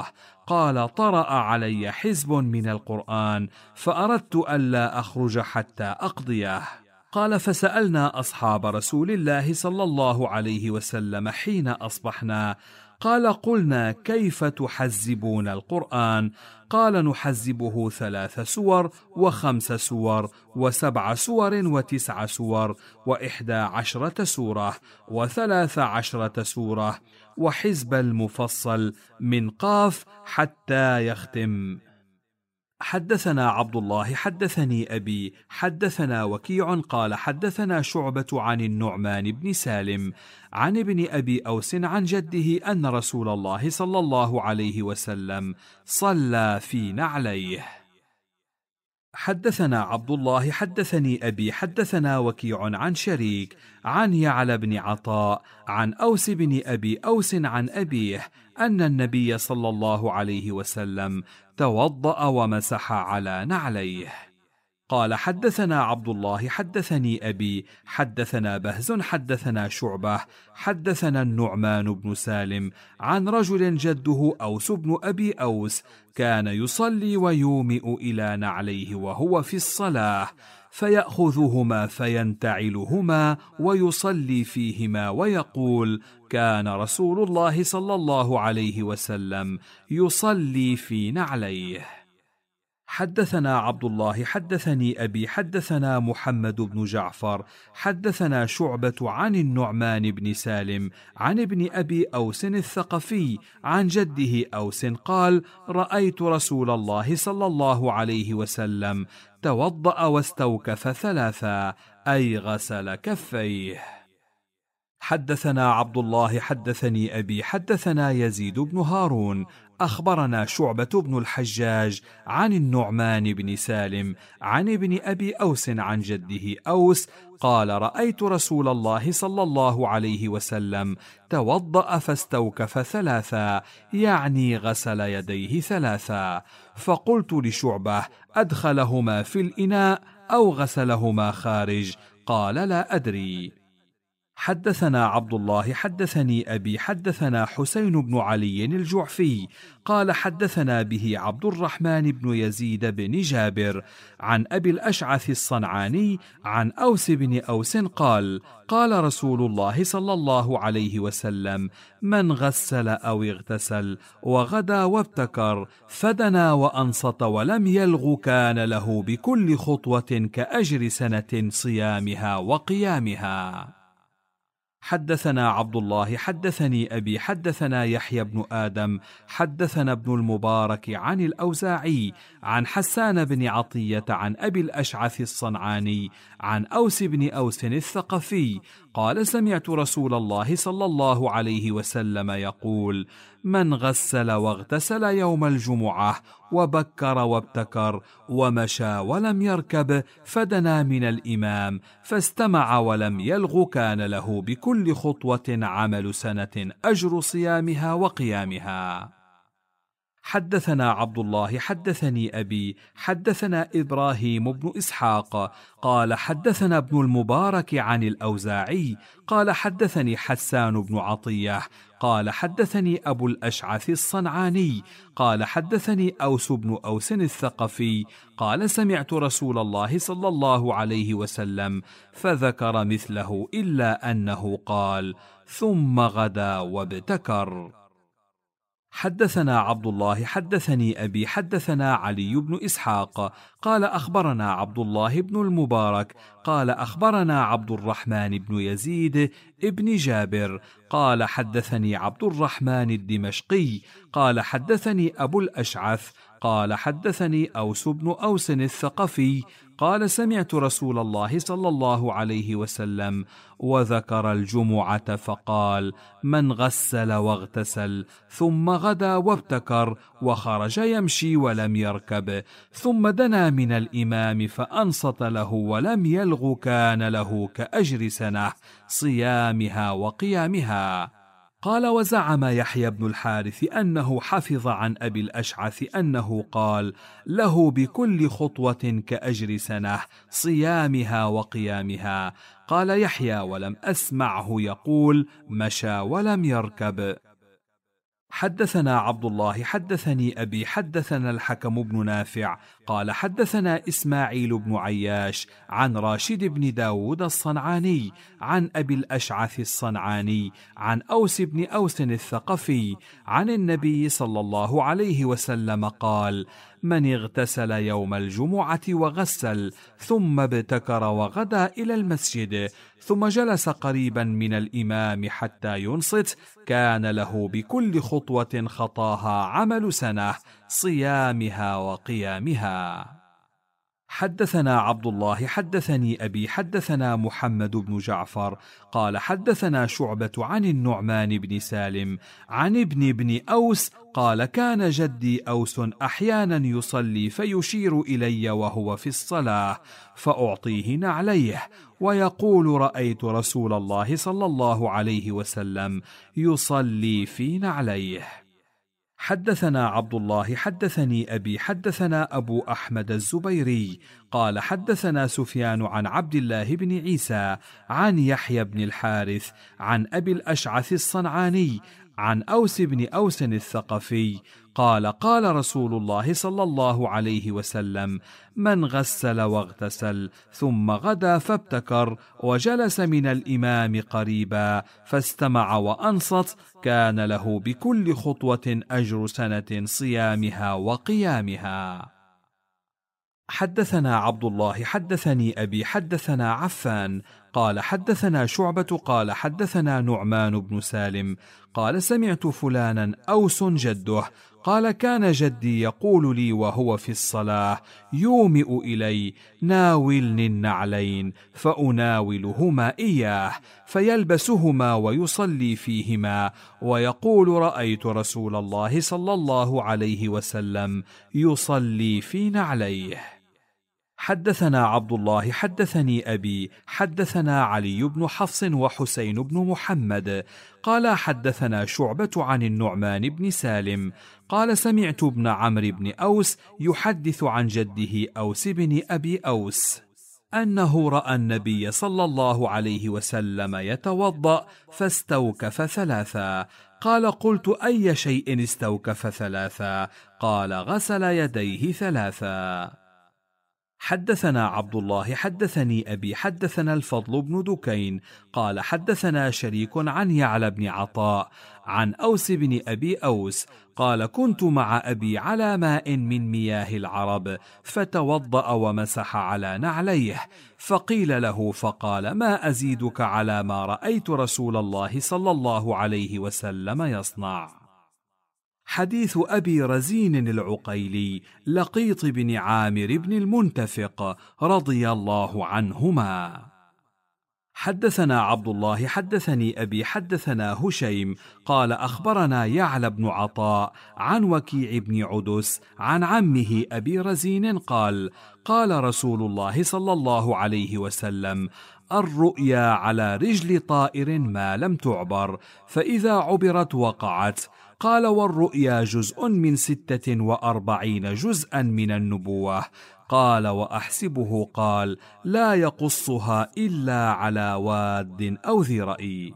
قال: طرأ علي حزب من القرآن فأردت ألا أخرج حتى أقضيه. قال: فسألنا أصحاب رسول الله صلى الله عليه وسلم حين أصبحنا، قال: قلنا: كيف تحزبون القرآن؟ قال: نحزبه 3 سور و5 سور و7 سور و9 سور و11 سورة و13 سورة، وحزب المفصل من قاف حتى يختم. حدثنا عبد الله حدثني أبي حدثنا وكيع قال: حدثنا شعبة عن النعمان بن سالم عن ابن أبي أوس عن جده أن رسول الله صلى الله عليه وسلم صلى في نعليه. حدثنا عبد الله حدثني أبي حدثنا وكيع عن شريك عن يعلى بن عطاء عن أوس بن أبي أوس عن أبيه أن النبي صلى الله عليه وسلم توضأ ومسح على نعليه. قال: حدثنا عبد الله حدثني أبي حدثنا بهز حدثنا شعبة حدثنا النعمان بن سالم عن رجل جده أوس بن أبي أوس كان يصلي ويومئ إلى نعليه وهو في الصلاة، فيأخذهما فينتعلهما ويصلي فيهما ويقول: كان رسول الله صلى الله عليه وسلم يصلي في نعليه. حدثنا عبد الله حدثني أبي حدثنا محمد بن جعفر حدثنا شعبة عن النعمان بن سالم عن ابن أبي أوس الثقفي عن جده أوس قال: رأيت رسول الله صلى الله عليه وسلم توضأ واستوكف 3، أي غسل كفيه. حدثنا عبد الله حدثني أبي حدثنا يزيد بن هارون أخبرنا شعبة بن الحجاج عن النعمان بن سالم عن ابن أبي أوس عن جده أوس قال: رأيت رسول الله صلى الله عليه وسلم توضأ فاستوكف 3، يعني غسل يديه 3. فقلت لشعبة: أدخلهما في الإناء أو غسلهما خارج؟ قال: لا أدري. حدثنا عبد الله حدثني أبي حدثنا حسين بن علي الجعفي قال: حدثنا به عبد الرحمن بن يزيد بن جابر عن أبي الأشعث الصنعاني عن أوس بن أوس قال: قال رسول الله صلى الله عليه وسلم: من غسل أو اغتسل وغدا وابتكر فدنا وأنصت ولم يلغ كان له بكل خطوة كأجر سنة صيامها وقيامها. حدثنا عبد الله حدثني أبي حدثنا يحيى بن آدم حدثنا ابن المبارك عن الأوزاعي عن حسان بن عطية عن أبي الأشعث الصنعاني عن أوس بن أوس الثقفي قال: سمعت رسول الله صلى الله عليه وسلم يقول: من غسل واغتسل يوم الجمعة وبكر وابتكر ومشى ولم يركب فدنا من الإمام فاستمع ولم يلغ كان له بكل خطوة عمل سنة أجر صيامها وقيامها. حدثنا عبد الله حدثني أبي حدثنا إبراهيم بن إسحاق قال: حدثنا ابن المبارك عن الأوزاعي قال: حدثني حسان بن عطية قال: حدثني أبو الأشعث الصنعاني قال: حدثني أوس بن أوس الثقفي قال: سمعت رسول الله صلى الله عليه وسلم فذكر مثله إلا أنه قال: ثم غدا وابتكر. حدثنا عبد الله حدثني أبي حدثنا علي بن إسحاق قال: أخبرنا عبد الله بن المبارك قال: أخبرنا عبد الرحمن بن يزيد ابن جابر قال: حدثني عبد الرحمن الدمشقي قال: حدثني أبو الأشعث قال: حدثني أوس بن أوس الثقفي قال: سمعت رسول الله صلى الله عليه وسلم وذكر الجمعة فقال: من غسل واغتسل ثم غدا وابتكر وخرج يمشي ولم يركب ثم دنا من الإمام فأنصت له ولم يلغ كان له كأجر سنة صيامها وقيامها. قال: وزعم يحيى بن الحارث أنه حفظ عن أبي الأشعث أنه قال: له بكل خطوة كأجر سنة صيامها وقيامها. قال يحيى: ولم أسمعه يقول: مشى ولم يركب. حدثنا عبد الله حدثني أبي حدثنا الحكم بن نافع قال حدثنا إسماعيل بن عياش عن راشد بن داود الصنعاني عن أبي الأشعث الصنعاني عن أوس بن أوس الثقفي عن النبي صلى الله عليه وسلم قال: من اغتسل يوم الجمعة وغسل ثم ابتكر وغدا إلى المسجد ثم جلس قريبا من الإمام حتى ينصت كان له بكل خطوة خطاها عمل سنة صيامها وقيامها. حدثنا عبد الله حدثني أبي حدثنا محمد بن جعفر قال حدثنا شعبة عن النعمان بن سالم عن ابن أوس قال: كان جدي أوس أحيانا يصلي فيشير إلي وهو في الصلاة فأعطيه نعليه ويقول: رأيت رسول الله صلى الله عليه وسلم يصلي في نعليه. حدثنا عبد الله حدثني أبي حدثنا أبو أحمد الزبيري قال حدثنا سفيان عن عبد الله بن عيسى عن يحيى بن الحارث عن أبي الأشعث الصنعاني عن أوس بن أوس الثقفي قال: قال رسول الله صلى الله عليه وسلم: من غسل واغتسل ثم غدا فابتكر وجلس من الإمام قريبا فاستمع وأنصت كان له بكل خطوة أجر سنة صيامها وقيامها. حدثنا عبد الله حدثني أبي حدثنا عفان قال حدثنا شعبة قال حدثنا نعمان بن سالم قال: سمعت فلانا أوس جده قال: كان جدي يقول لي وهو في الصلاة يومئ إلي: ناولني النعلين، فأناولهما إياه فيلبسهما ويصلي فيهما ويقول: رأيت رسول الله صلى الله عليه وسلم يصلي في نعليه. حدثنا عبد الله حدثني أبي حدثنا علي بن حفص وحسين بن محمد قال حدثنا شعبة عن النعمان بن سالم قال: سمعت ابن عمرو بن أوس يحدث عن جده أوس بن أبي أوس أنه رأى النبي صلى الله عليه وسلم يتوضأ فاستوكف ثلاثا. قال: قلت: أي شيء استوكف ثلاثا؟ قال: غسل يديه ثلاثا. حدثنا عبد الله حدثني أبي حدثنا الفضل بن دكين قال حدثنا شريك عن يعلى بن عطاء عن أوس بن أبي أوس قال: كنت مع أبي على ماء من مياه العرب فتوضأ ومسح على نعليه فقيل له فقال: ما أزيدك على ما رأيت رسول الله صلى الله عليه وسلم يصنع. حديث أبي رزين العقيلي لقيط بن عامر بن المنتفق رضي الله عنهما. حدثنا عبد الله حدثني أبي حدثنا هشيم قال أخبرنا يعلى بن عطاء عن وكيع بن عدس عن عمه أبي رزين قال: قال رسول الله صلى الله عليه وسلم: الرؤيا على رجل طائر ما لم تعبر، فإذا عبرت وقعت. قال: والرؤيا جزء من 46 جزءا من النبوة. قال: وأحسبه قال: لا يقصها إلا على واد أو ذي رأي.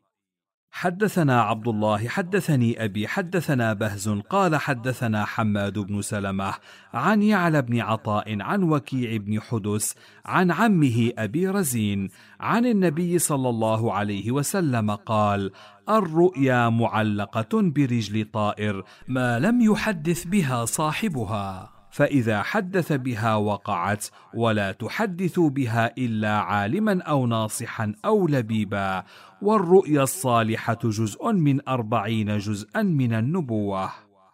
حدثنا عبد الله حدثني أبي حدثنا بهز قال حدثنا حماد بن سلمة عن يعلى بن عطاء عن وكيع بن حدس عن عمه أبي رزين عن النبي صلى الله عليه وسلم قال: الرؤيا معلقة برجل طائر ما لم يحدث بها صاحبها، فإذا حدث بها وقعت، ولا تحدث بها إلا عالما أو ناصحا أو لبيبا. والرؤيا الصالحة جزء من 40 جزءا من النبوة.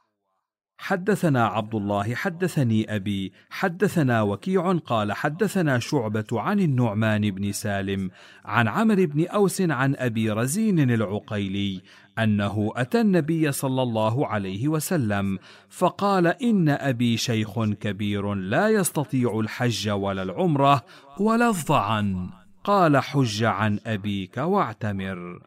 حدثنا عبد الله حدثني أبي حدثنا وكيع قال حدثنا شعبة عن النعمان بن سالم عن عمرو بن أوس عن أبي رزين العقيلي أنه أتى النبي صلى الله عليه وسلم فقال: إن أبي شيخ كبير لا يستطيع الحج ولا العمرة ولا الظعن. قال: حج عن أبيك واعتمر.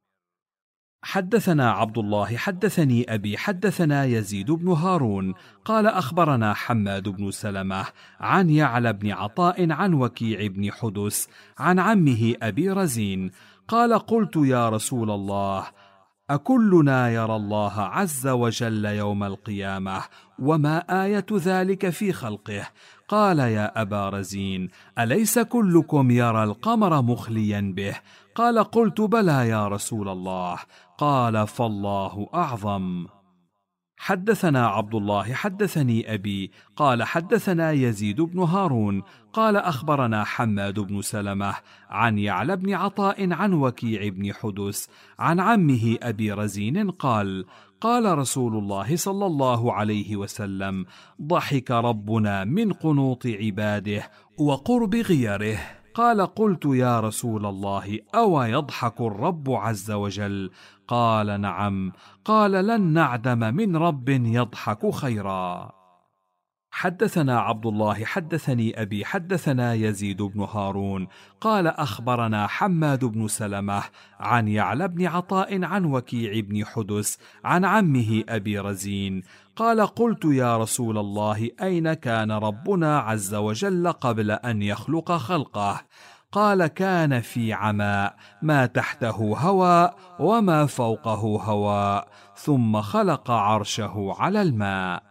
حدثنا عبد الله حدثني أبي حدثنا يزيد بن هارون قال أخبرنا حماد بن سلمة عن يعلى بن عطاء عن وكيع بن حدس عن عمه أبي رزين قال: قلت: يا رسول الله، أكلنا يرى الله عز وجل يوم القيامة؟ وما آية ذلك في خلقه؟ قال: يا أبا رزين، أليس كلكم يرى القمر مخليا به؟ قال: قلت: بلى يا رسول الله. قال: فالله أعظم. حدثنا عبد الله حدثني أبي قال: حدثنا يزيد بن هارون قال: أخبرنا حماد بن سلمة عن يعلى بن عطاء عن وكيع بن حدس عن عمه أبي رزين قال: قال رسول الله صلى الله عليه وسلم: ضحك ربنا من قنوط عباده وقرب غيره. قال: قلت: يا رسول الله، أو يضحك الرب عز وجل؟ قال: نعم. قال: لن نعدم من رب يضحك خيرا. حدثنا عبد الله حدثني أبي حدثنا يزيد بن هارون قال: أخبرنا حماد بن سلمة عن يعلى بن عطاء عن وكيع بن حدس عن عمه أبي رزين قال: قلت: يا رسول الله، أين كان ربنا عز وجل قبل أن يخلق خلقه؟ قال: كان في عماء، ما تحته هواء وما فوقه هواء، ثم خلق عرشه على الماء.